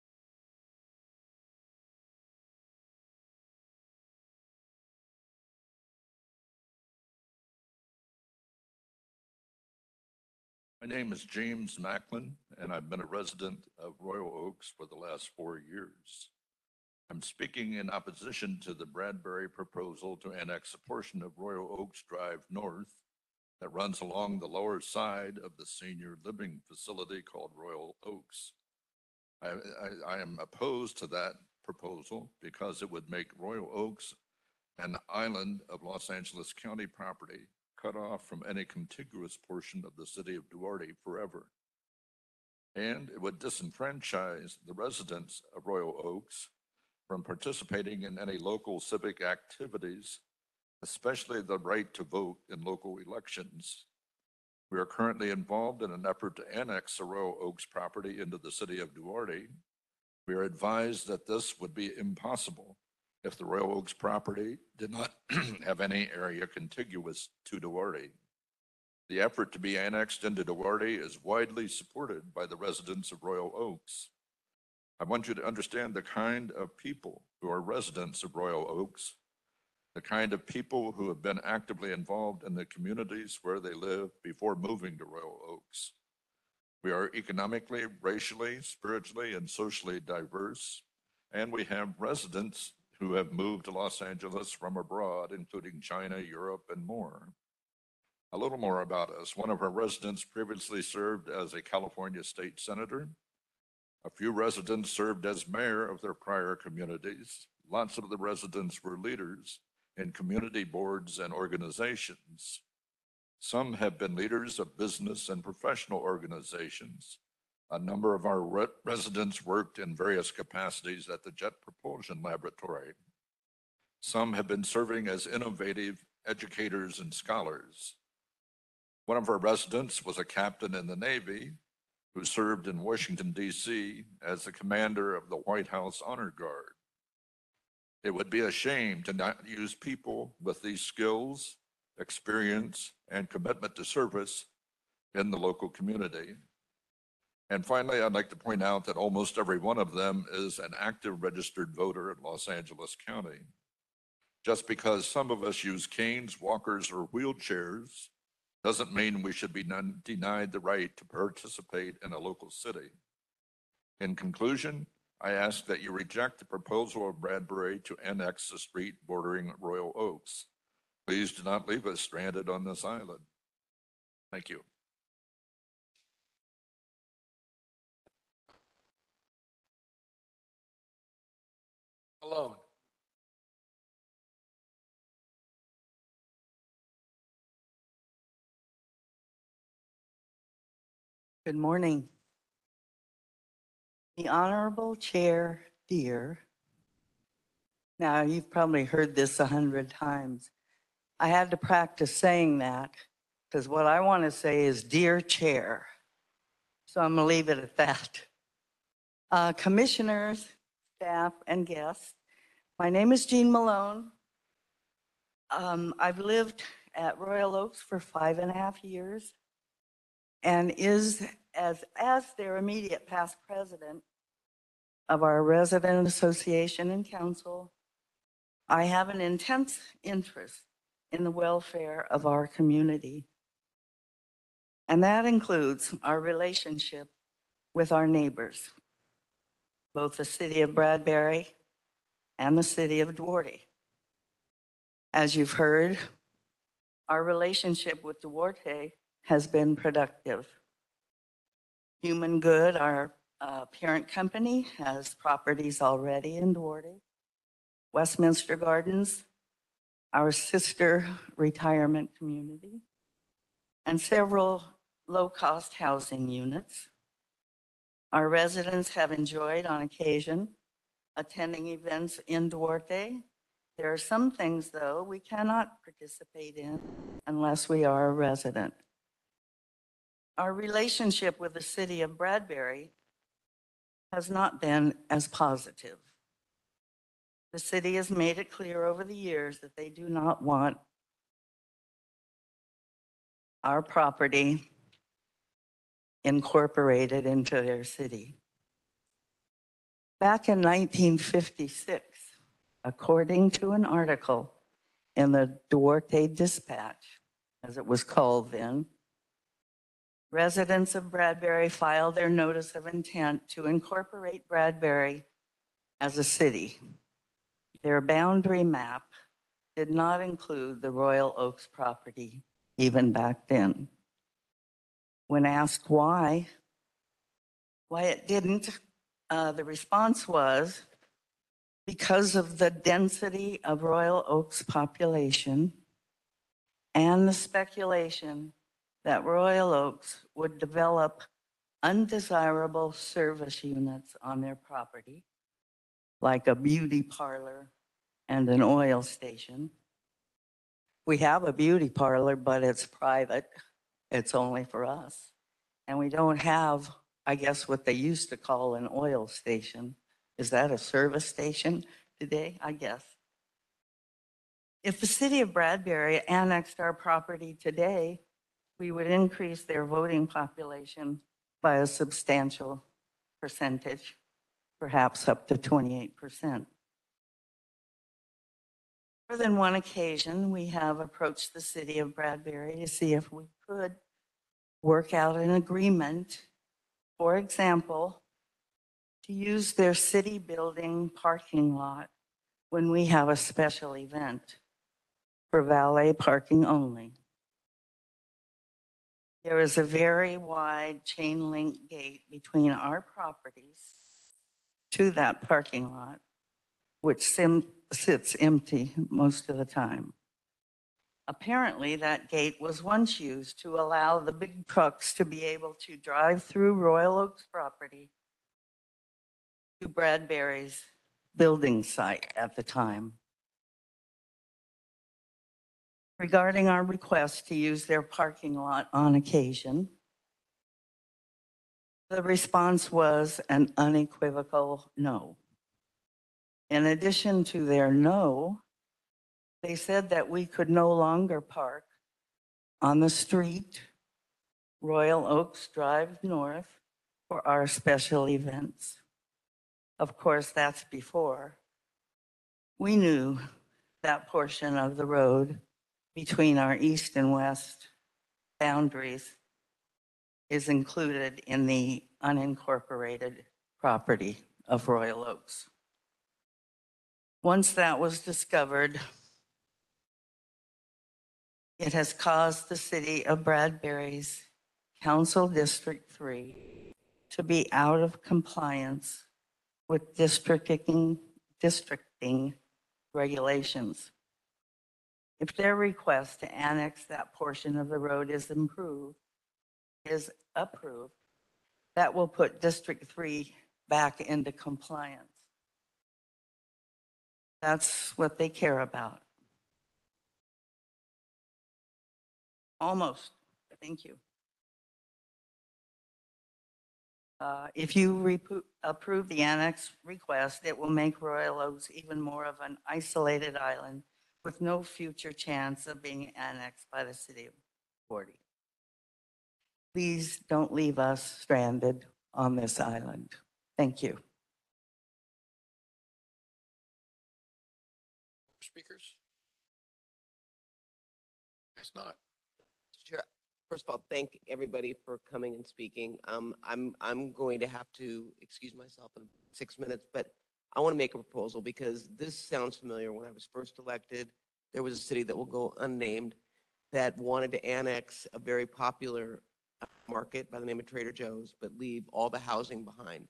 My name is James Macklin, and I've been a resident of Royal Oaks for the last 4 years. I'm speaking in opposition to the Bradbury proposal to annex a portion of Royal Oaks Drive North that runs along the lower side of the senior living facility called Royal Oaks. I am opposed to that proposal because it would make Royal Oaks an island of Los Angeles County property cut off from any contiguous portion of the city of Duarte forever. And it would disenfranchise the residents of Royal Oaks from participating in any local civic activities, especially the right to vote in local elections. We are currently involved in an effort to annex the Royal Oaks property into the city of Duarte. We are advised that this would be impossible if the Royal Oaks property did not have any area contiguous to Duarte. The effort to be annexed into Duarte is widely supported by the residents of Royal Oaks. I want you to understand the kind of people who are residents of Royal Oaks, the kind of people who have been actively involved in the communities where they live before moving to Royal Oaks. We are economically, racially, spiritually, and socially diverse, and we have residents who have moved to Los Angeles from abroad, including China, Europe, and more. A little more about us. One of our residents previously served as a California state senator. A few residents served as mayor of their prior communities. Lots of the residents were leaders in community boards and organizations. Some have been leaders of business and professional organizations. A number of our residents worked in various capacities at the Jet Propulsion Laboratory. Some have been serving as innovative educators and scholars. One of our residents was a captain in the Navy who served in Washington, D.C. as the commander of the White House Honor Guard. It would be a shame to not use people with these skills, experience, and commitment to service in the local community. And finally, I'd like to point out that almost every one of them is an active registered voter in Los Angeles County. Just because some of us use canes, walkers, or wheelchairs doesn't mean we should be denied the right to participate in a local city. In conclusion, I ask that you reject the proposal of Bradbury to annex the street bordering Royal Oaks. Please do not leave us stranded on this island. Thank you. Malone. Good morning. The Honorable Chair Deere. Now, you've probably heard this 100 times. I had to practice saying that because what I want to say is Dear Chair. So I'm going to leave it at that. Commissioners, staff, and guests, my name is Jean Malone. I've lived at Royal Oaks for 5.5 years and is as their immediate past president of our resident association and council. I have an intense interest in the welfare of our community. And that includes our relationship with our neighbors, both the city of Bradbury and the city of Duarte. As you've heard, our relationship with Duarte has been productive. Human Good, our parent company, has properties already in Duarte. Westminster Gardens, our sister retirement community, and several low-cost housing units. Our residents have enjoyed, on occasion, attending events in Duarte. There are some things, though, we cannot participate in unless we are a resident. Our relationship with the city of Bradbury has not been as positive. The city has made it clear over the years that they do not want our property incorporated into their city. Back in 1956, according to an article in the Duarte Dispatch, as it was called then, residents of Bradbury filed their notice of intent to incorporate Bradbury as a city. Their boundary map did not include the Royal Oaks property even back then. When asked why it didn't, the response was because of the density of Royal Oaks population and the speculation that Royal Oaks would develop undesirable service units on their property, like a beauty parlor and an oil station. We have a beauty parlor, but it's private. It's only for us. And we don't have, I guess, what they used to call an oil station. Is that a service station today? I guess. If the city of Bradbury annexed our property today, we would increase their voting population by a substantial percentage, perhaps up to 28%. more than one occasion, we have approached the city of Bradbury to see if we could work out an agreement, for example, to use their city building parking lot when we have a special event for valet parking only. There is a very wide chain link gate between our properties to that parking lot, which sits empty most of the time. Apparently, that gate was once used to allow the big trucks to be able to drive through Royal Oaks property to Bradbury's building site at the time. Regarding our request to use their parking lot on occasion, the response was an unequivocal no. In addition to their no, they said that we could no longer park on the street, Royal Oaks Drive North, for our special events. Of course, that's before we knew that portion of the road between our east and west boundaries is included in the unincorporated property of Royal Oaks. Once that was discovered, it has caused the city of Bradbury's Council District 3 to be out of compliance with districting regulations. If their request to annex that portion of the road is approved, that will put District 3 back into compliance. That's what they care about. Almost. Thank you. If you approve the annex request, it will make Royal Oaks even more of an isolated island with no future chance of being annexed by the city of Gordy. Please don't leave us stranded on this island. Thank you. Speakers? It's not. Sure. First of all, thank everybody for coming and speaking. I'm going to have to excuse myself in 6 minutes, but I want to make a proposal because this sounds familiar. When I was first elected, there was a city that will go unnamed that wanted to annex a very popular market by the name of Trader Joe's, but leave all the housing behind.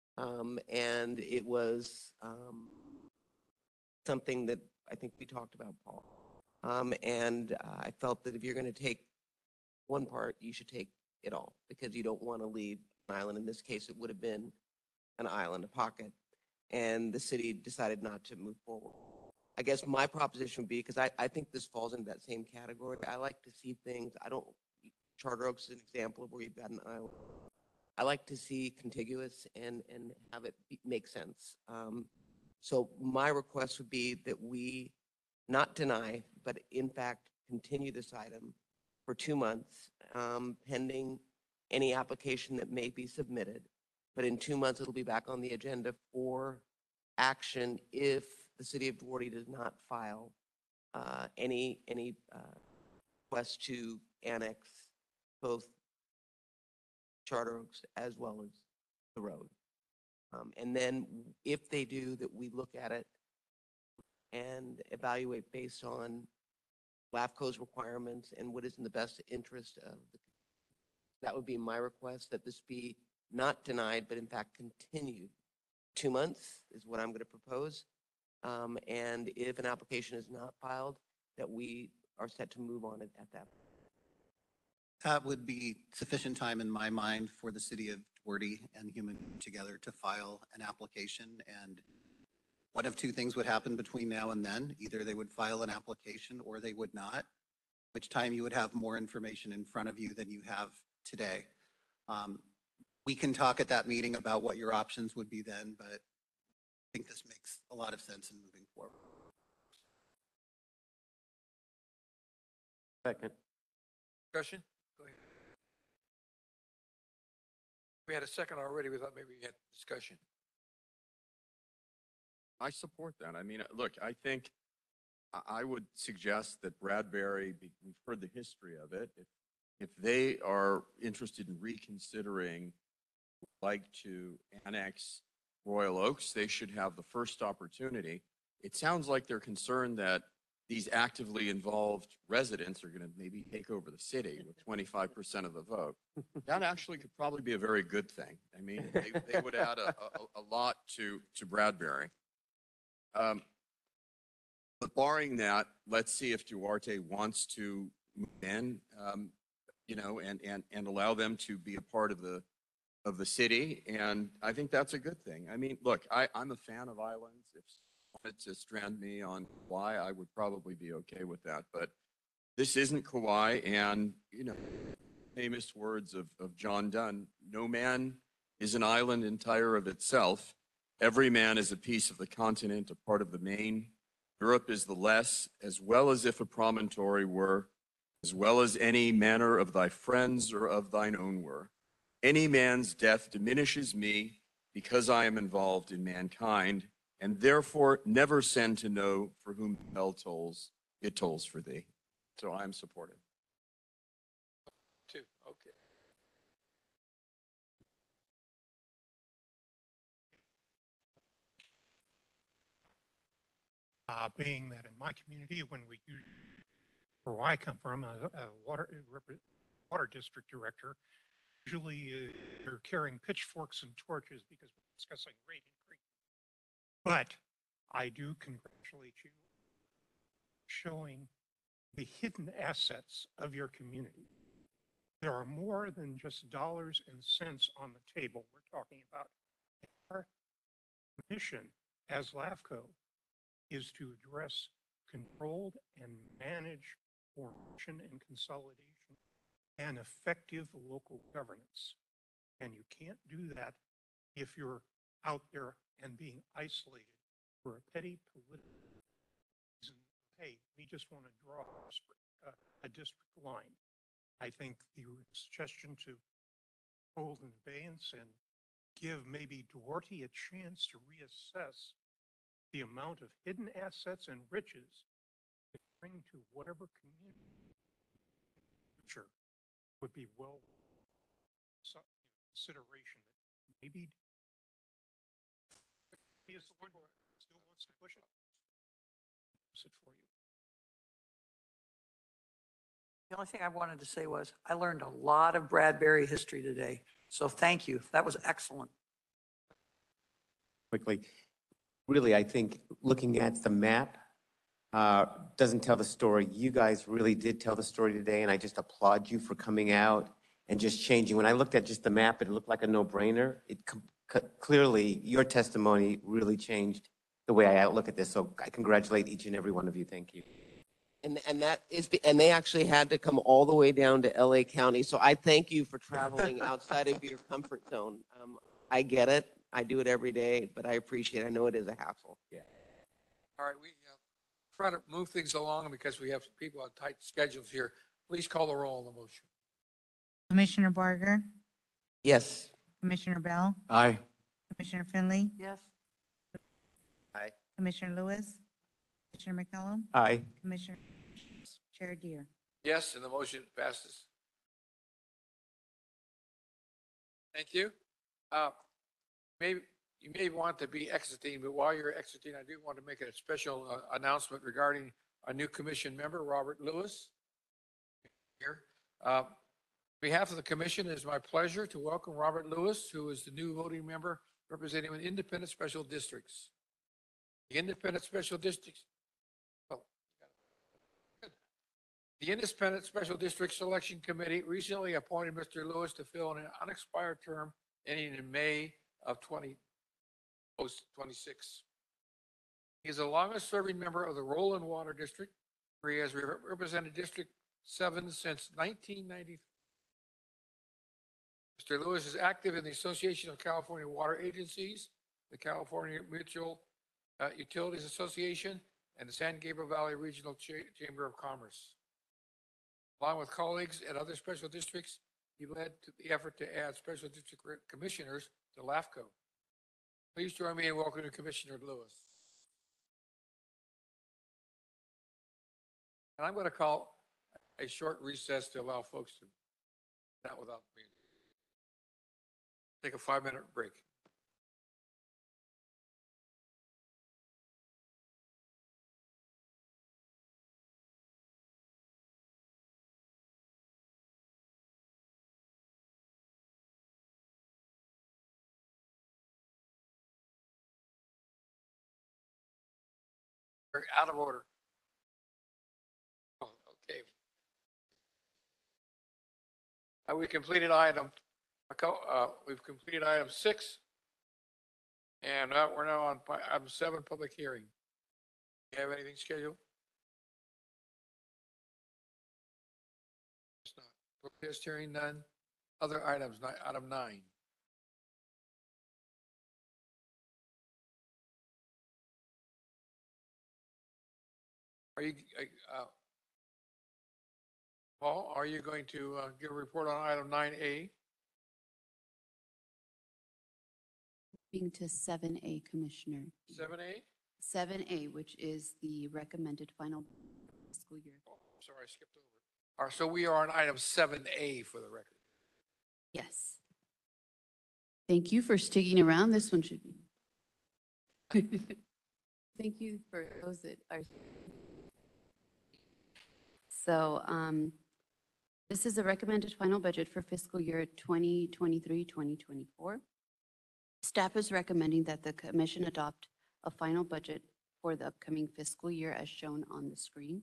And it was something that I think we talked about, Paul. And I felt that if you're going to take one part, you should take it all because you don't want to leave an island. In this case, it would have been an island, a pocket. And the city decided not to move forward. I guess my proposition would be, because I think this falls into that same category. I like to see things, Charter Oaks is an example of where you've got an island. I like to see contiguous and have it make sense. So my request would be that we not deny, but in fact, continue this item for 2 months, pending any application that may be submitted. But in 2 months, it'll be back on the agenda for action if the city of Duarte does not file any request to annex both Charter Oaks as well as the road. And then if they do, that we look at it and evaluate based on LAFCO's requirements and what is in the best interest of the. That would be my request, that this be not denied, but in fact continued. 2 months is what I'm going to propose. And if an application is not filed, that we are set to move on it at that point. That would be sufficient time in my mind for the city of Duarte and Human together to file an application. And one of two things would happen between now and then. Either they would file an application or they would not, which time you would have more information in front of you than you have today. We can talk at that meeting about what your options would be then, but I think this makes a lot of sense in moving forward. Second. Discussion? Go ahead. We had a second already. We thought maybe we had discussion. I support that. I mean, look, I think I would suggest that Bradbury, we've heard the history of it. If they are interested in reconsidering, like to annex Royal Oaks, they should have the first opportunity. It sounds like they're concerned that these actively involved residents are going to maybe take over the city with 25% of the vote. That actually could probably be a very good thing. I mean, they would add a lot to Bradbury. But barring that, let's see if Duarte wants to move in, and allow them to be a part of the city. And I think that's a good thing. I mean, look, I'm a fan of islands. If someone wanted to strand me on Kauai, I would probably be okay with that. But this isn't Kauai. And, famous words of John Donne, no man is an island entire of itself. Every man is a piece of the continent, a part of the main. Europe is the less, as well as if a promontory were, as well as any manner of thy friends or of thine own were. Any man's death diminishes me because I am involved in mankind, and therefore never send to know for whom the bell tolls, it tolls for thee. So I'm supportive. Two, okay. Being that in my community, where I come from, a water district director, usually you're carrying pitchforks and torches because we're discussing rate increase. But I do congratulate you showing the hidden assets of your community. There are more than just dollars and cents on the table we're talking about. Our mission as LAFCO is to address controlled and managed formation and consolidation and effective local governance. And you can't do that if you're out there and being isolated for a petty political reason. Hey, we just want to draw a district line. I think the suggestion to hold in abeyance and give maybe Duarte a chance to reassess the amount of hidden assets and riches to bring to whatever community future would be well consideration that maybe is the one who still wants to push it. Push it for you. The only thing I wanted to say was I learned a lot of Bradbury history today. So thank you. That was excellent. Quickly, really, I think looking at the map doesn't tell the story. You guys really did tell the story today, and I just applaud you for coming out and just changing. When I looked at just the map, it looked like a no-brainer. Clearly, your testimony really changed the way I look at this. So I congratulate each and every one of you. Thank you. And they actually had to come all the way down to LA County. So I thank you for traveling outside of your comfort zone. I get it. I do it every day, but I appreciate it. I know it is a hassle. Yeah. All right, we try to move things along because we have people on tight schedules here. Please call the roll on the motion. Commissioner Barger, Yes. Commissioner Bell, Aye. Commissioner Finley, Yes. Aye. Commissioner Lewis, Commissioner McCollum, Aye. Commissioner Chair Deere. Yes, and the motion passes. Thank you. Maybe you may want to be exiting, but while you're exiting, I do want to make a special announcement regarding a new commission member, Robert Lewis. Here. On behalf of the commission, it is my pleasure to welcome Robert Lewis, who is the new voting member representing independent special districts. The independent special districts. The Independent Special District Selection Committee recently appointed Mr. Lewis to fill an unexpired term ending in May of 2026. He is the longest serving member of the Roland Water District, where he has represented District 7 since 1990. Mr. Lewis is active in the Association of California Water Agencies, the California Mutual Utilities Association, and the San Gabriel Valley Regional Chamber of Commerce. Along with colleagues at other special districts, he led the effort to add special district commissioners to LAFCO. Please join me in welcoming Commissioner Lewis. And I'm going to call a short recess to allow folks to not without me. Take a 5-minute break. We're out of order. Oh, okay. We completed we've completed item 6. And we're now on item 7, public hearing. You have anything scheduled? It's not. Protest hearing, none. Other items, item 9. Are you, Paul, are you going to give a report on item 9A? Moving to 7A, Commissioner. 7A? 7A, which is the recommended final fiscal year. Oh, sorry, I skipped over. All right, so we are on item 7A for the record. Yes. Thank you for sticking around. This one should be. Thank you for those that are. So this is a recommended final budget for fiscal year 2023-2024. Staff is recommending that the commission adopt a final budget for the upcoming fiscal year as shown on the screen.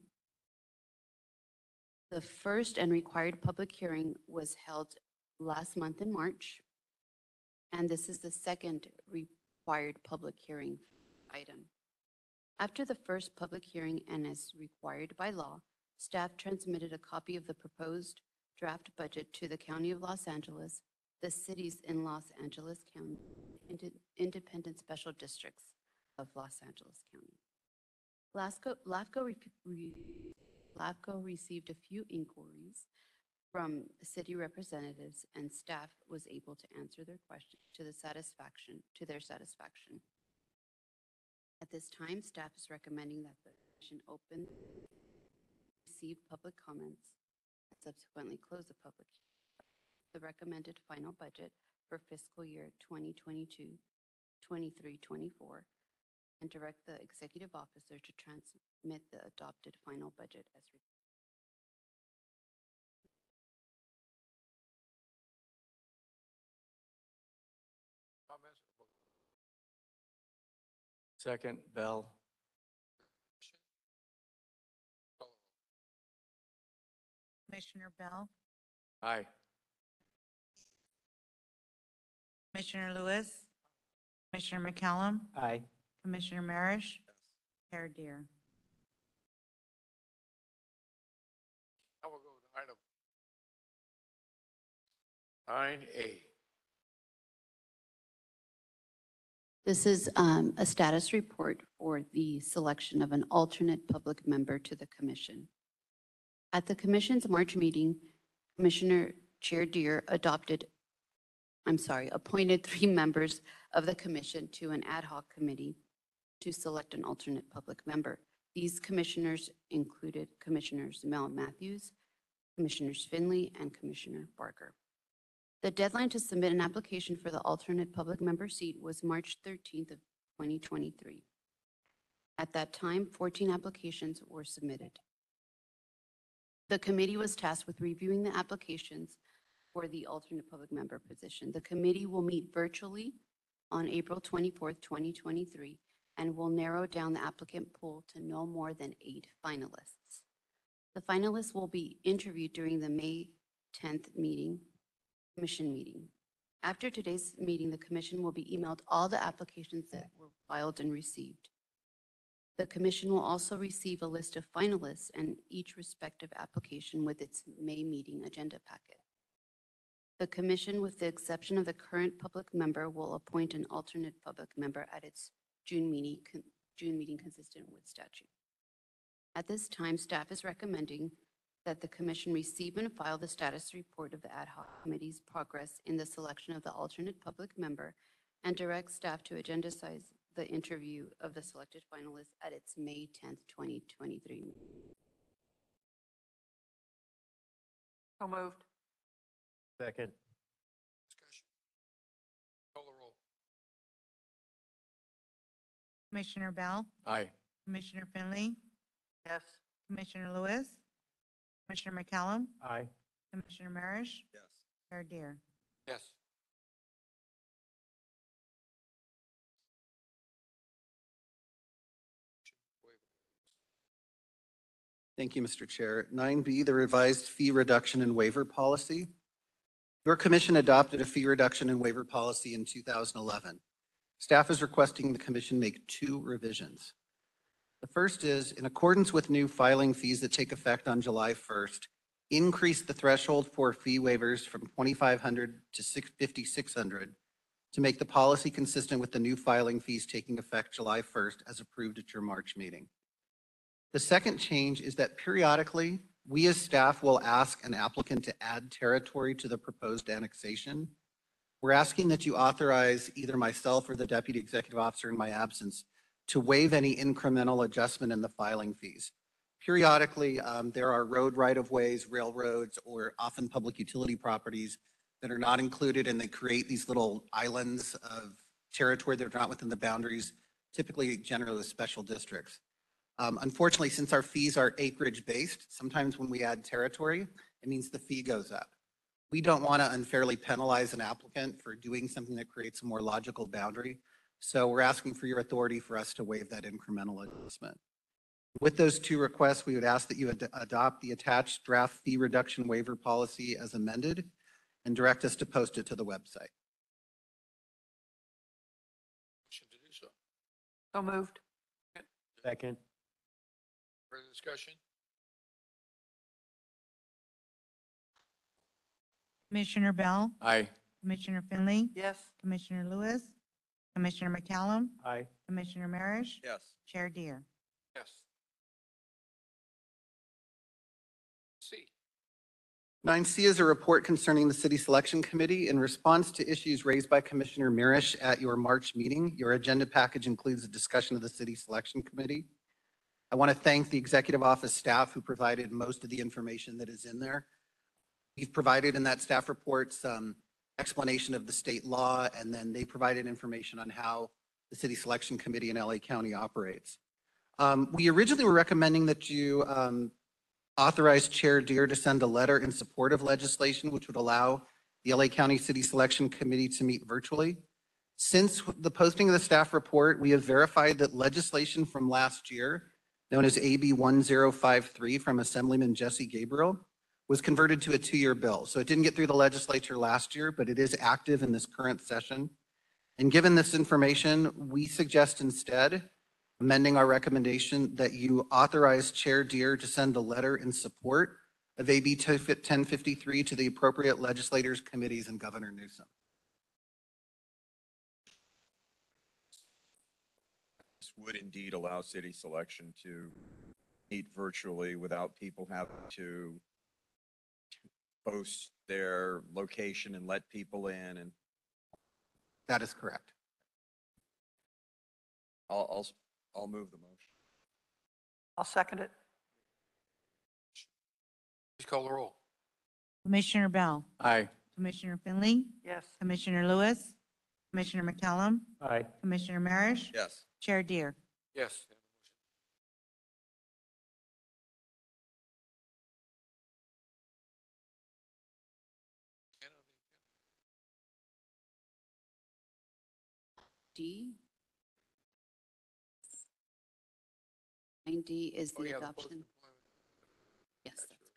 The first and required public hearing was held last month in March, and this is the second required public hearing item. After the first public hearing and as required by law, staff transmitted a copy of the proposed draft budget to the County of Los Angeles, the cities in Los Angeles County, and independent special districts of Los Angeles County. LAFCO received a few inquiries from city representatives, and staff was able to answer their questions to their satisfaction. At this time, staff is recommending that the commission open, receive public comments, and subsequently close the public hearing. The recommended final budget for fiscal year 2022-23-24, and direct the executive officer to transmit the adopted final budget as required. Second, Bell. Commissioner Bell, Aye. Commissioner Lewis, Commissioner McCallum, Aye. Commissioner Marish, Chair Deere. Now we'll go to item 9A. This is a status report for the selection of an alternate public member to the commission. At the commission's March meeting, Commissioner Chair Deere appointed 3 members of the commission to an ad hoc committee to select an alternate public member. These commissioners included Commissioners Mel Matthews, Commissioners Finley, and Commissioner Barker. The deadline to submit an application for the alternate public member seat was March 13th of 2023. At that time, 14 applications were submitted. The committee was tasked with reviewing the applications for the alternate public member position. The committee will meet virtually on April 24th, 2023, and will narrow down the applicant pool to no more than 8 finalists. The finalists will be interviewed during the May 10th commission meeting. After today's meeting, the commission will be emailed all the applications that were filed and received. The commission will also receive a list of finalists and each respective application with its May meeting agenda packet. The commission, with the exception of the current public member, will appoint an alternate public member at its June meeting consistent with statute. At this time, staff is recommending that the commission receive and file the status report of the ad hoc committee's progress in the selection of the alternate public member, and direct staff to agendize the interview of the selected finalists at its May 10th, 2023 meeting. So moved. Second. Discussion. Call the roll. Commissioner Bell, Aye. Commissioner Finley, Yes. Commissioner Lewis, Commissioner McCallum, Aye. Commissioner Marish, Yes. Chair Deere. Yes. Thank you, Mr. Chair. 9B, the revised fee reduction and waiver policy. Your commission adopted a fee reduction and waiver policy in 2011. Staff is requesting the commission make 2 revisions. The first is, in accordance with new filing fees that take effect on July 1st, increase the threshold for fee waivers from $2,500 to $5,600 to make the policy consistent with the new filing fees taking effect July 1st as approved at your March meeting. The second change is that periodically, we as staff will ask an applicant to add territory to the proposed annexation. We're asking that you authorize either myself or the deputy executive officer in my absence to waive any incremental adjustment in the filing fees. Periodically, there are road right-of-ways, railroads, or often public utility properties that are not included, and they create these little islands of territory that are not within the boundaries, typically generally with special districts. Unfortunately, since our fees are acreage-based, sometimes when we add territory, it means the fee goes up. We don't want to unfairly penalize an applicant for doing something that creates a more logical boundary. So we're asking for your authority for us to waive that incremental adjustment. With those 2 requests, we would ask that you adopt the attached draft fee reduction waiver policy as amended and direct us to post it to the website. Motion to do so. So moved. Second. Further discussion? Commissioner Bell, Aye. Commissioner Finley, Yes. Commissioner Lewis, Commissioner McCallum, Aye. Commissioner Marish, Yes. Chair Deere. Yes. C. 9C is a report concerning the City Selection Committee. In response to issues raised by Commissioner Mirisch at your March meeting, your agenda package includes a discussion of the City Selection Committee. I want to thank the Executive Office staff who provided most of the information that is in there. We've provided in that staff report some explanation of the state law, and then they provided information on how the City Selection Committee in LA County operates. We originally were recommending that you authorize Chair Deere to send a letter in support of legislation which would allow the LA County City Selection Committee to meet virtually. Since the posting of the staff report, we have verified that legislation from last year, known as AB 1053 from Assemblyman Jesse Gabriel, was converted to a 2-year bill. So it didn't get through the legislature last year, but it is active in this current session. And given this information, we suggest instead amending our recommendation that you authorize Chair Deere to send a letter in support of AB 1053 to the appropriate legislators, committees, and Governor Newsom. This would indeed allow city selection to meet virtually without people having to post their location and let people in, and That is correct. I'll move the motion. I'll second it. Please call the roll. Commissioner Bell, Aye. Commissioner Finley, Yes. Commissioner Lewis, Commissioner McCallum, Aye. Commissioner Marish, Yes. Chair Deere. Yes. D. 9D is Oh, the yeah, adoption. post-employment. Yes. that's correct.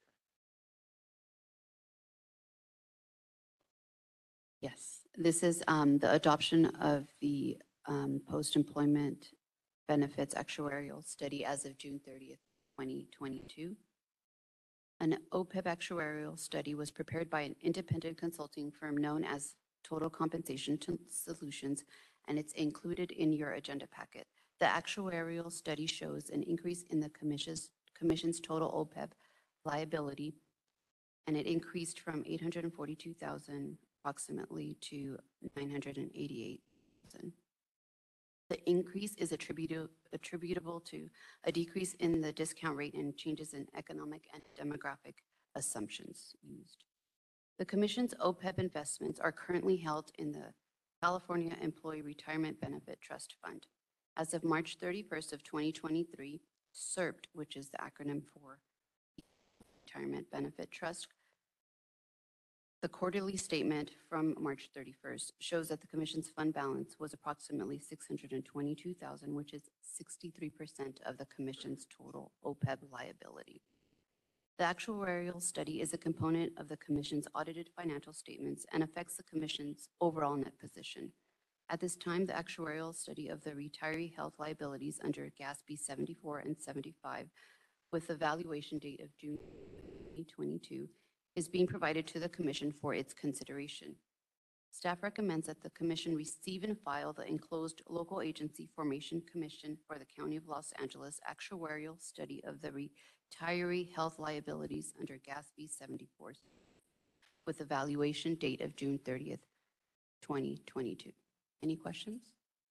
Yes, this is the adoption of the post-employment benefits actuarial study as of June 30th, 2022. An OPEB actuarial study was prepared by an independent consulting firm known as Total Compensation Solutions, and it's included in your agenda packet. The actuarial study shows an increase in the commission's total OPEB liability, and it increased from 842,000 approximately to 988,000. The increase is attributable to a decrease in the discount rate and changes in economic and demographic assumptions used. The Commission's OPEB investments are currently held in the California Employee Retirement Benefit Trust Fund. As of March 31st of 2023, CERBT, which is the acronym for Retirement Benefit Trust, the quarterly statement from March 31st shows that the Commission's fund balance was approximately $622,000, which is 63% of the Commission's total OPEB liability. The actuarial study is a component of the Commission's audited financial statements and affects the Commission's overall net position. At this time, the actuarial study of the retiree health liabilities under GASB 74 and 75, with the valuation date of June 2022, is being provided to the Commission for its consideration. Staff recommends that the Commission receive and file the enclosed Local Agency Formation Commission for the County of Los Angeles actuarial study of the retiree health liabilities under GASB 74 with the valuation date of June 30th, 2022. Any questions?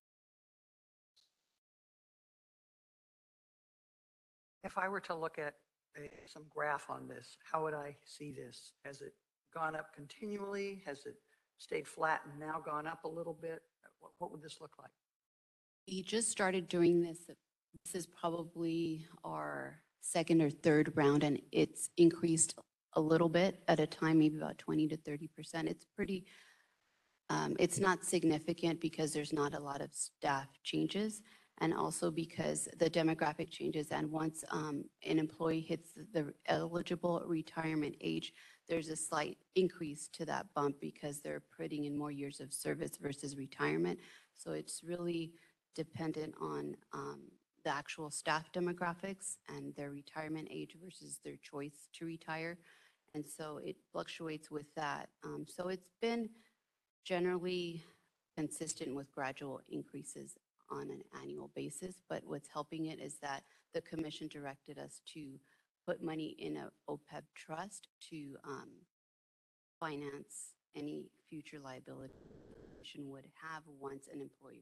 If I were to look at some graph on this, how would I see this? Has it gone up continually? Has it stayed flat and now gone up a little bit? What would this look like? We just started doing this. This is probably our second or third round, and it's increased a little bit at a time, maybe about 20 to 30%. It's pretty, it's not significant because there's not a lot of staff changes, and also because the demographic changes. And once an employee hits the eligible retirement age, there's a slight increase to that bump because they're putting in more years of service versus retirement. So it's really dependent on the actual staff demographics and their retirement age versus their choice to retire. And so it fluctuates with that. So it's been generally consistent with gradual increases on an annual basis. But what's helping it is that the Commission directed us to put money in a OPEB trust to finance any future liability the Commission would have once an employee.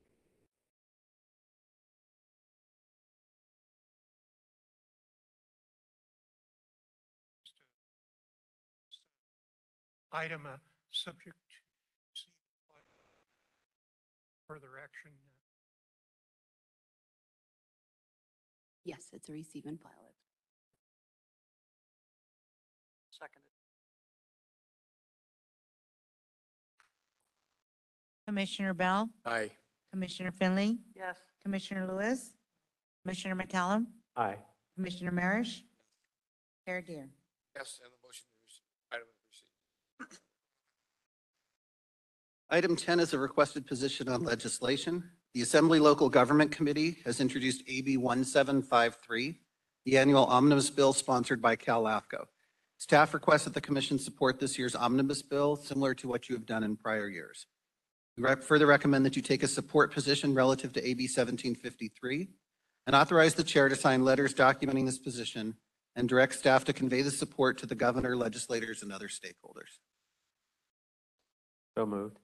Item subject to further action. Yes, it's a receive and file it. Seconded. Commissioner Bell, Aye. Commissioner Finley, Yes. Commissioner Lewis, Commissioner McCallum, Aye. Commissioner Marish, Chair Deere. Yes, and the motion is item is received. Item 10 is a requested position on legislation. The Assembly Local Government Committee has introduced AB 1753, the annual omnibus bill sponsored by Cal LAFCO. Staff requests that the Commission support this year's omnibus bill, similar to what you have done in prior years. We further recommend that you take a support position relative to AB 1753 and authorize the chair to sign letters documenting this position and direct staff to convey the support to the governor, legislators, and other stakeholders. So moved.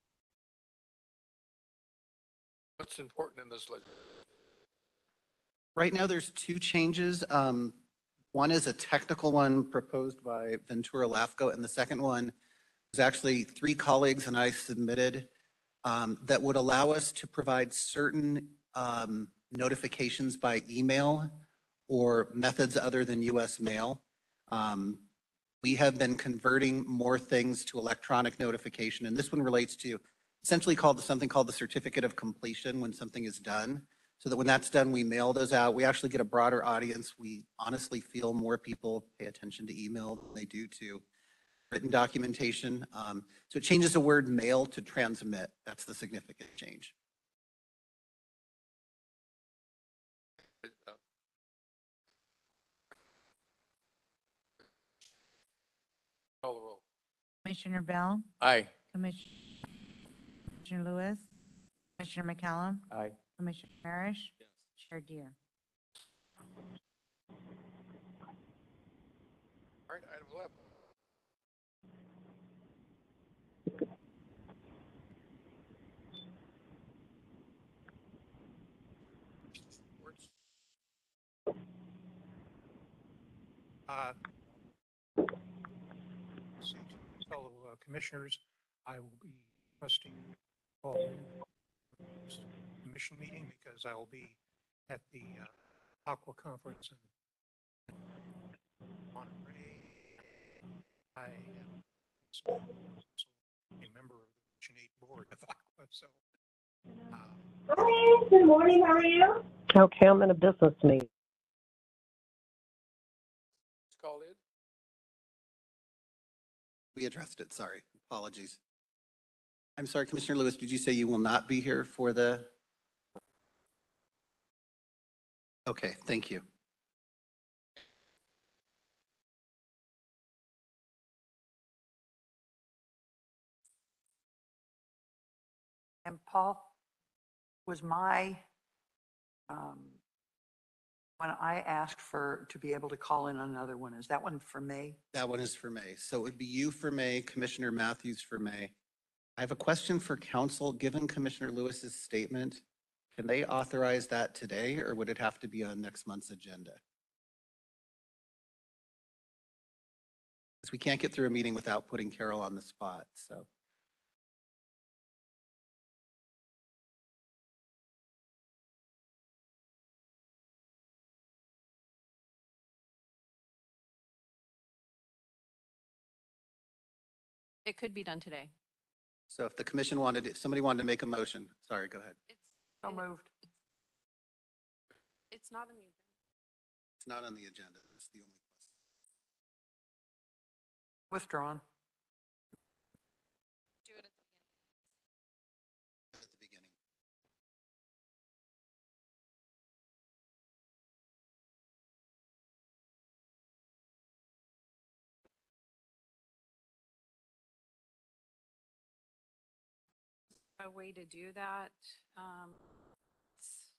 What's important in this legislation? Right now, there's two changes. One is a technical one proposed by Ventura LAFCO, and the second one is actually three colleagues and I submitted that would allow us to provide certain notifications by email or methods other than US mail. We have been converting more things to electronic notification, and this one relates to essentially something called the certificate of completion when something is done. So that when that's done, we mail those out. We actually get a broader audience. We honestly feel more people pay attention to email than they do to written documentation. So it changes the word mail to transmit. That's the significant change. Call the roll. Commissioner Bell, Aye. Commissioner Lewis, Commissioner McCallum, Aye. Commissioner Marish, Chair Deere. All right, item 11. commissioners, I will be requesting call commission meeting because I will be at the Aqua Conference in Monterey. I am also a member of the Region 8 board of Aqua, so. Hi, good morning. How are you? Okay, I'm in a business meeting. It's called in. We addressed it, sorry, apologies. I'm sorry, Commissioner Lewis, did you say you will not be here for the? Okay, thank you. And Paul, was my, when I asked to be able to call in another one, is that one for May? That one is for May. So it would be you for May, Commissioner Matthews for May. I have a question for council. Given Commissioner Lewis's statement, can they authorize that today or would it have to be on next month's agenda? Because we can't get through a meeting without putting Carol on the spot, so. It could be done today. So if the commission if somebody wanted to make a motion, sorry, go ahead. So moved. It's not on the agenda. It's not on the agenda. That's the only question. Withdrawn. Do it at the At the beginning. A way to do that. it's,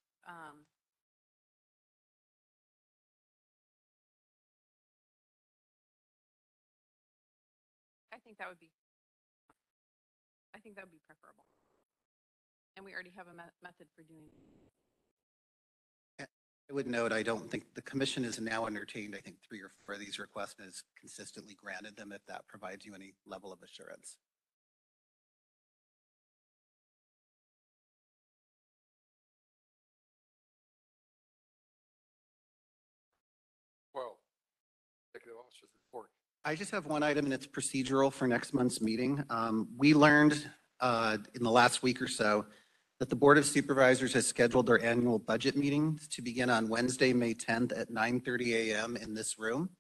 I think that would be preferable. And we already have a method for doing it. I would note, I don't think the commission is now entertained, I think 3 or 4 of these requests and has consistently granted them if that provides you any level of assurance. Well, executive officer's report. I just have one item and it's procedural for next month's meeting. We learned in the last week or so that the Board of Supervisors has scheduled their annual budget meetings to begin on Wednesday, May 10th at 9:30 a.m. in this room.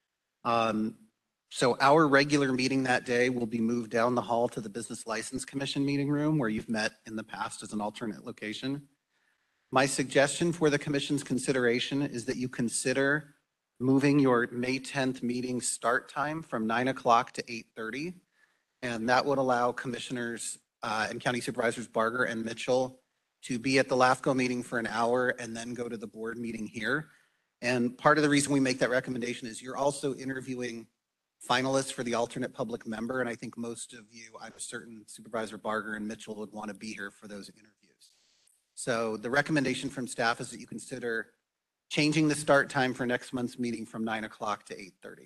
So our regular meeting that day will be moved down the hall to the Business License Commission meeting room where you've met in the past as an alternate location. My suggestion for the commission's consideration is that you consider moving your May 10th meeting start time from 9 o'clock to 8:30. And that would allow commissioners and county supervisors Barger and Mitchell to be at the LAFCO meeting for an hour and then go to the board meeting here. And part of the reason we make that recommendation is you're also interviewing finalists for the alternate public member. And I think most of you, I'm certain Supervisor Barger and Mitchell would want to be here for those interviews. So the recommendation from staff is that you consider changing the start time for next month's meeting from 9 o'clock to 8:30.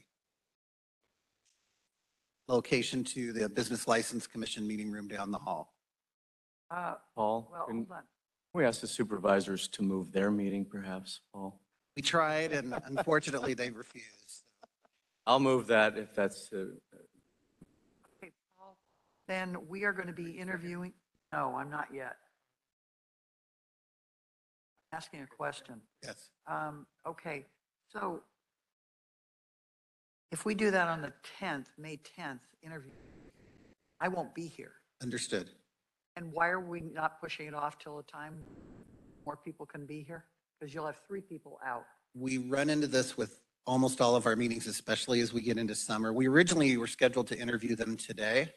Location to the Business License Commission meeting room down the hall. Paul, Well, can hold on. we ask the supervisors to move their meeting perhaps, Paul? We tried and unfortunately they refused. I'll move that if that's, Okay, Paul, then we are going to be interviewing, no, I'm not yet. Asking a question. Yes. Okay, so if we do that on the 10th, May 10th interview, I won't be here. Understood. And why are we not pushing it off till a time more people can be here? Because you'll have 3 people out. We run into this with almost all of our meetings, especially as we get into summer. We originally were scheduled to interview them today.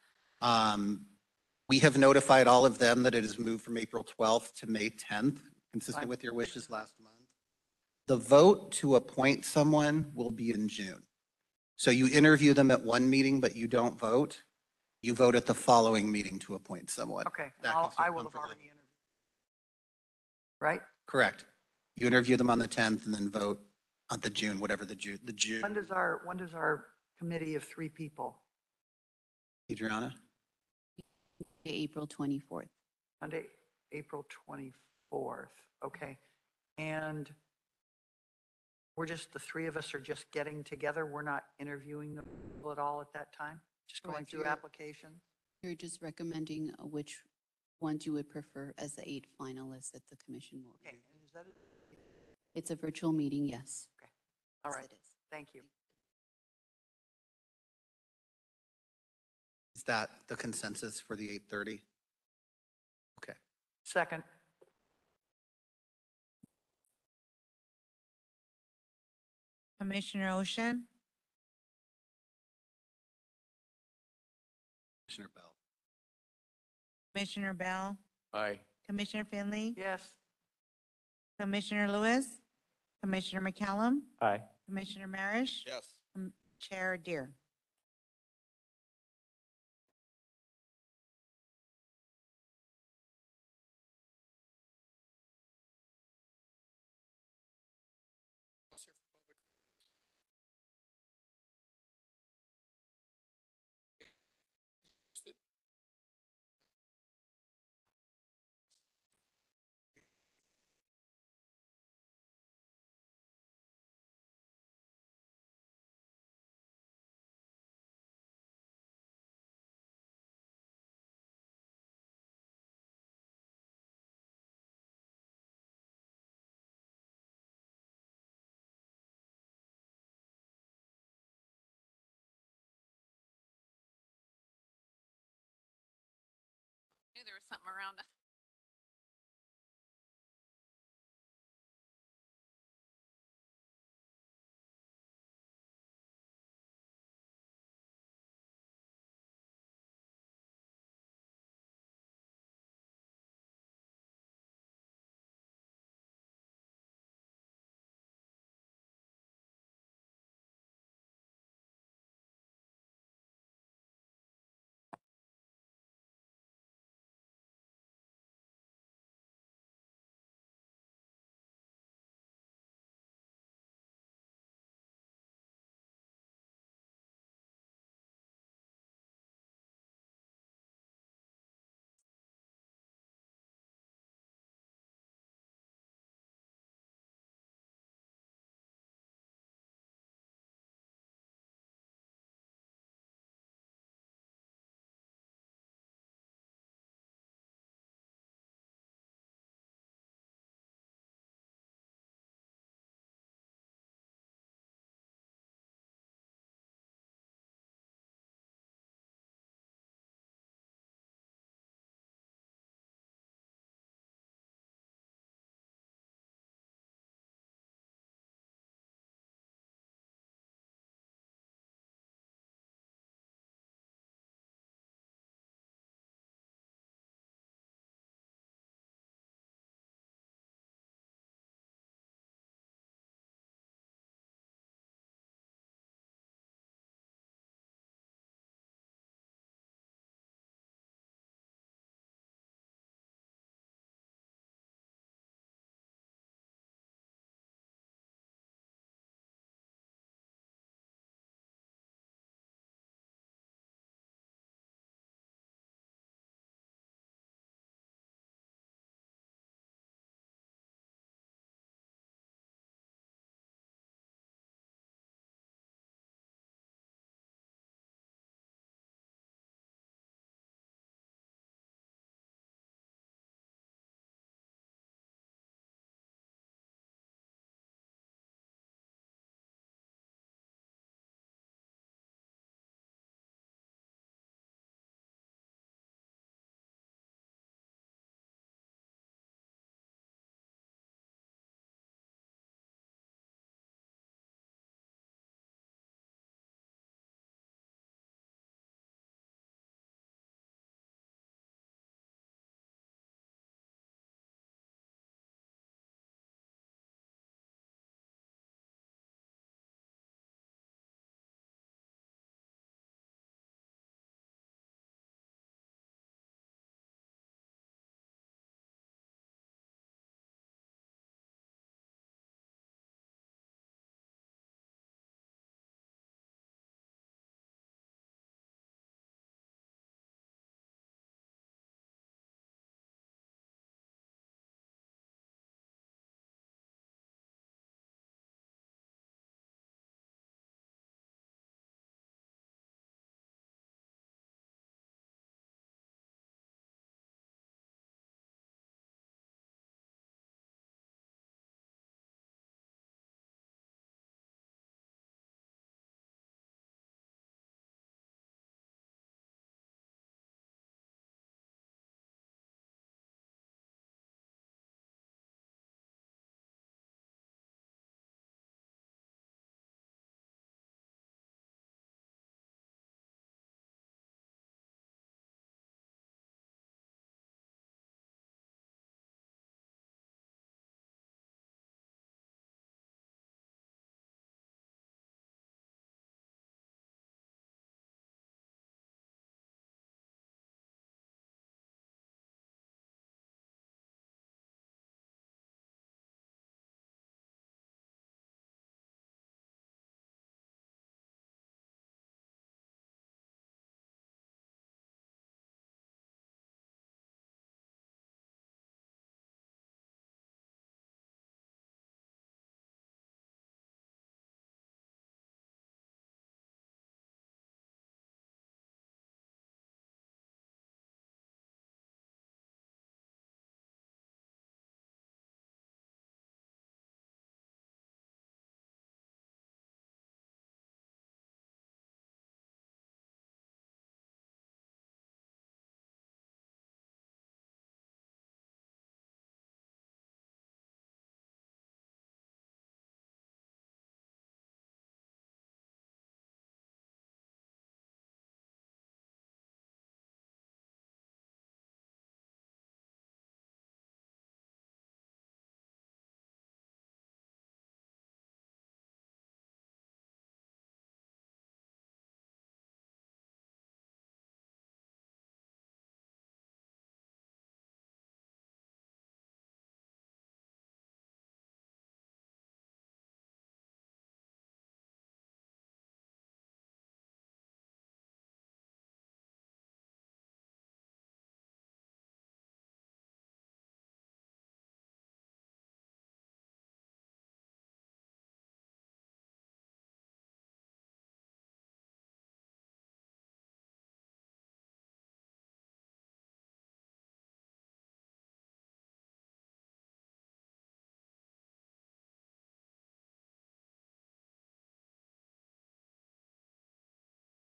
We have notified all of them that it is moved from April 12th to May 10th, consistent with your wishes last month. The vote to appoint someone will be in June. So you interview them at one meeting, but you don't vote. You vote at the following meeting to appoint someone. Okay, That I'll- gives you I will have comfort already interviewed. Right? Correct. You interview them on the 10th and then vote on the June, whatever the June. When does our committee of 3 people Adriana? April 24th. Monday, April 24th. Okay. And we're just, the three of us are just getting together. We're not interviewing them at all at that time? Just going Correct. through You're- applications? You're just recommending which ones you would prefer as the 8 finalists that the commission will Okay. review. And is that it? It's a virtual meeting, yes. All Yes, right. it is. Thank you. Is that the consensus for the 8:30? Okay. Second. Commissioner Ocean, Commissioner Bell? Commissioner Bell, Aye. Commissioner Finley, Yes. Commissioner Lewis, Commissioner McCallum, Aye. Commissioner Marish, Yes. Chair Deere. Knew there was something around.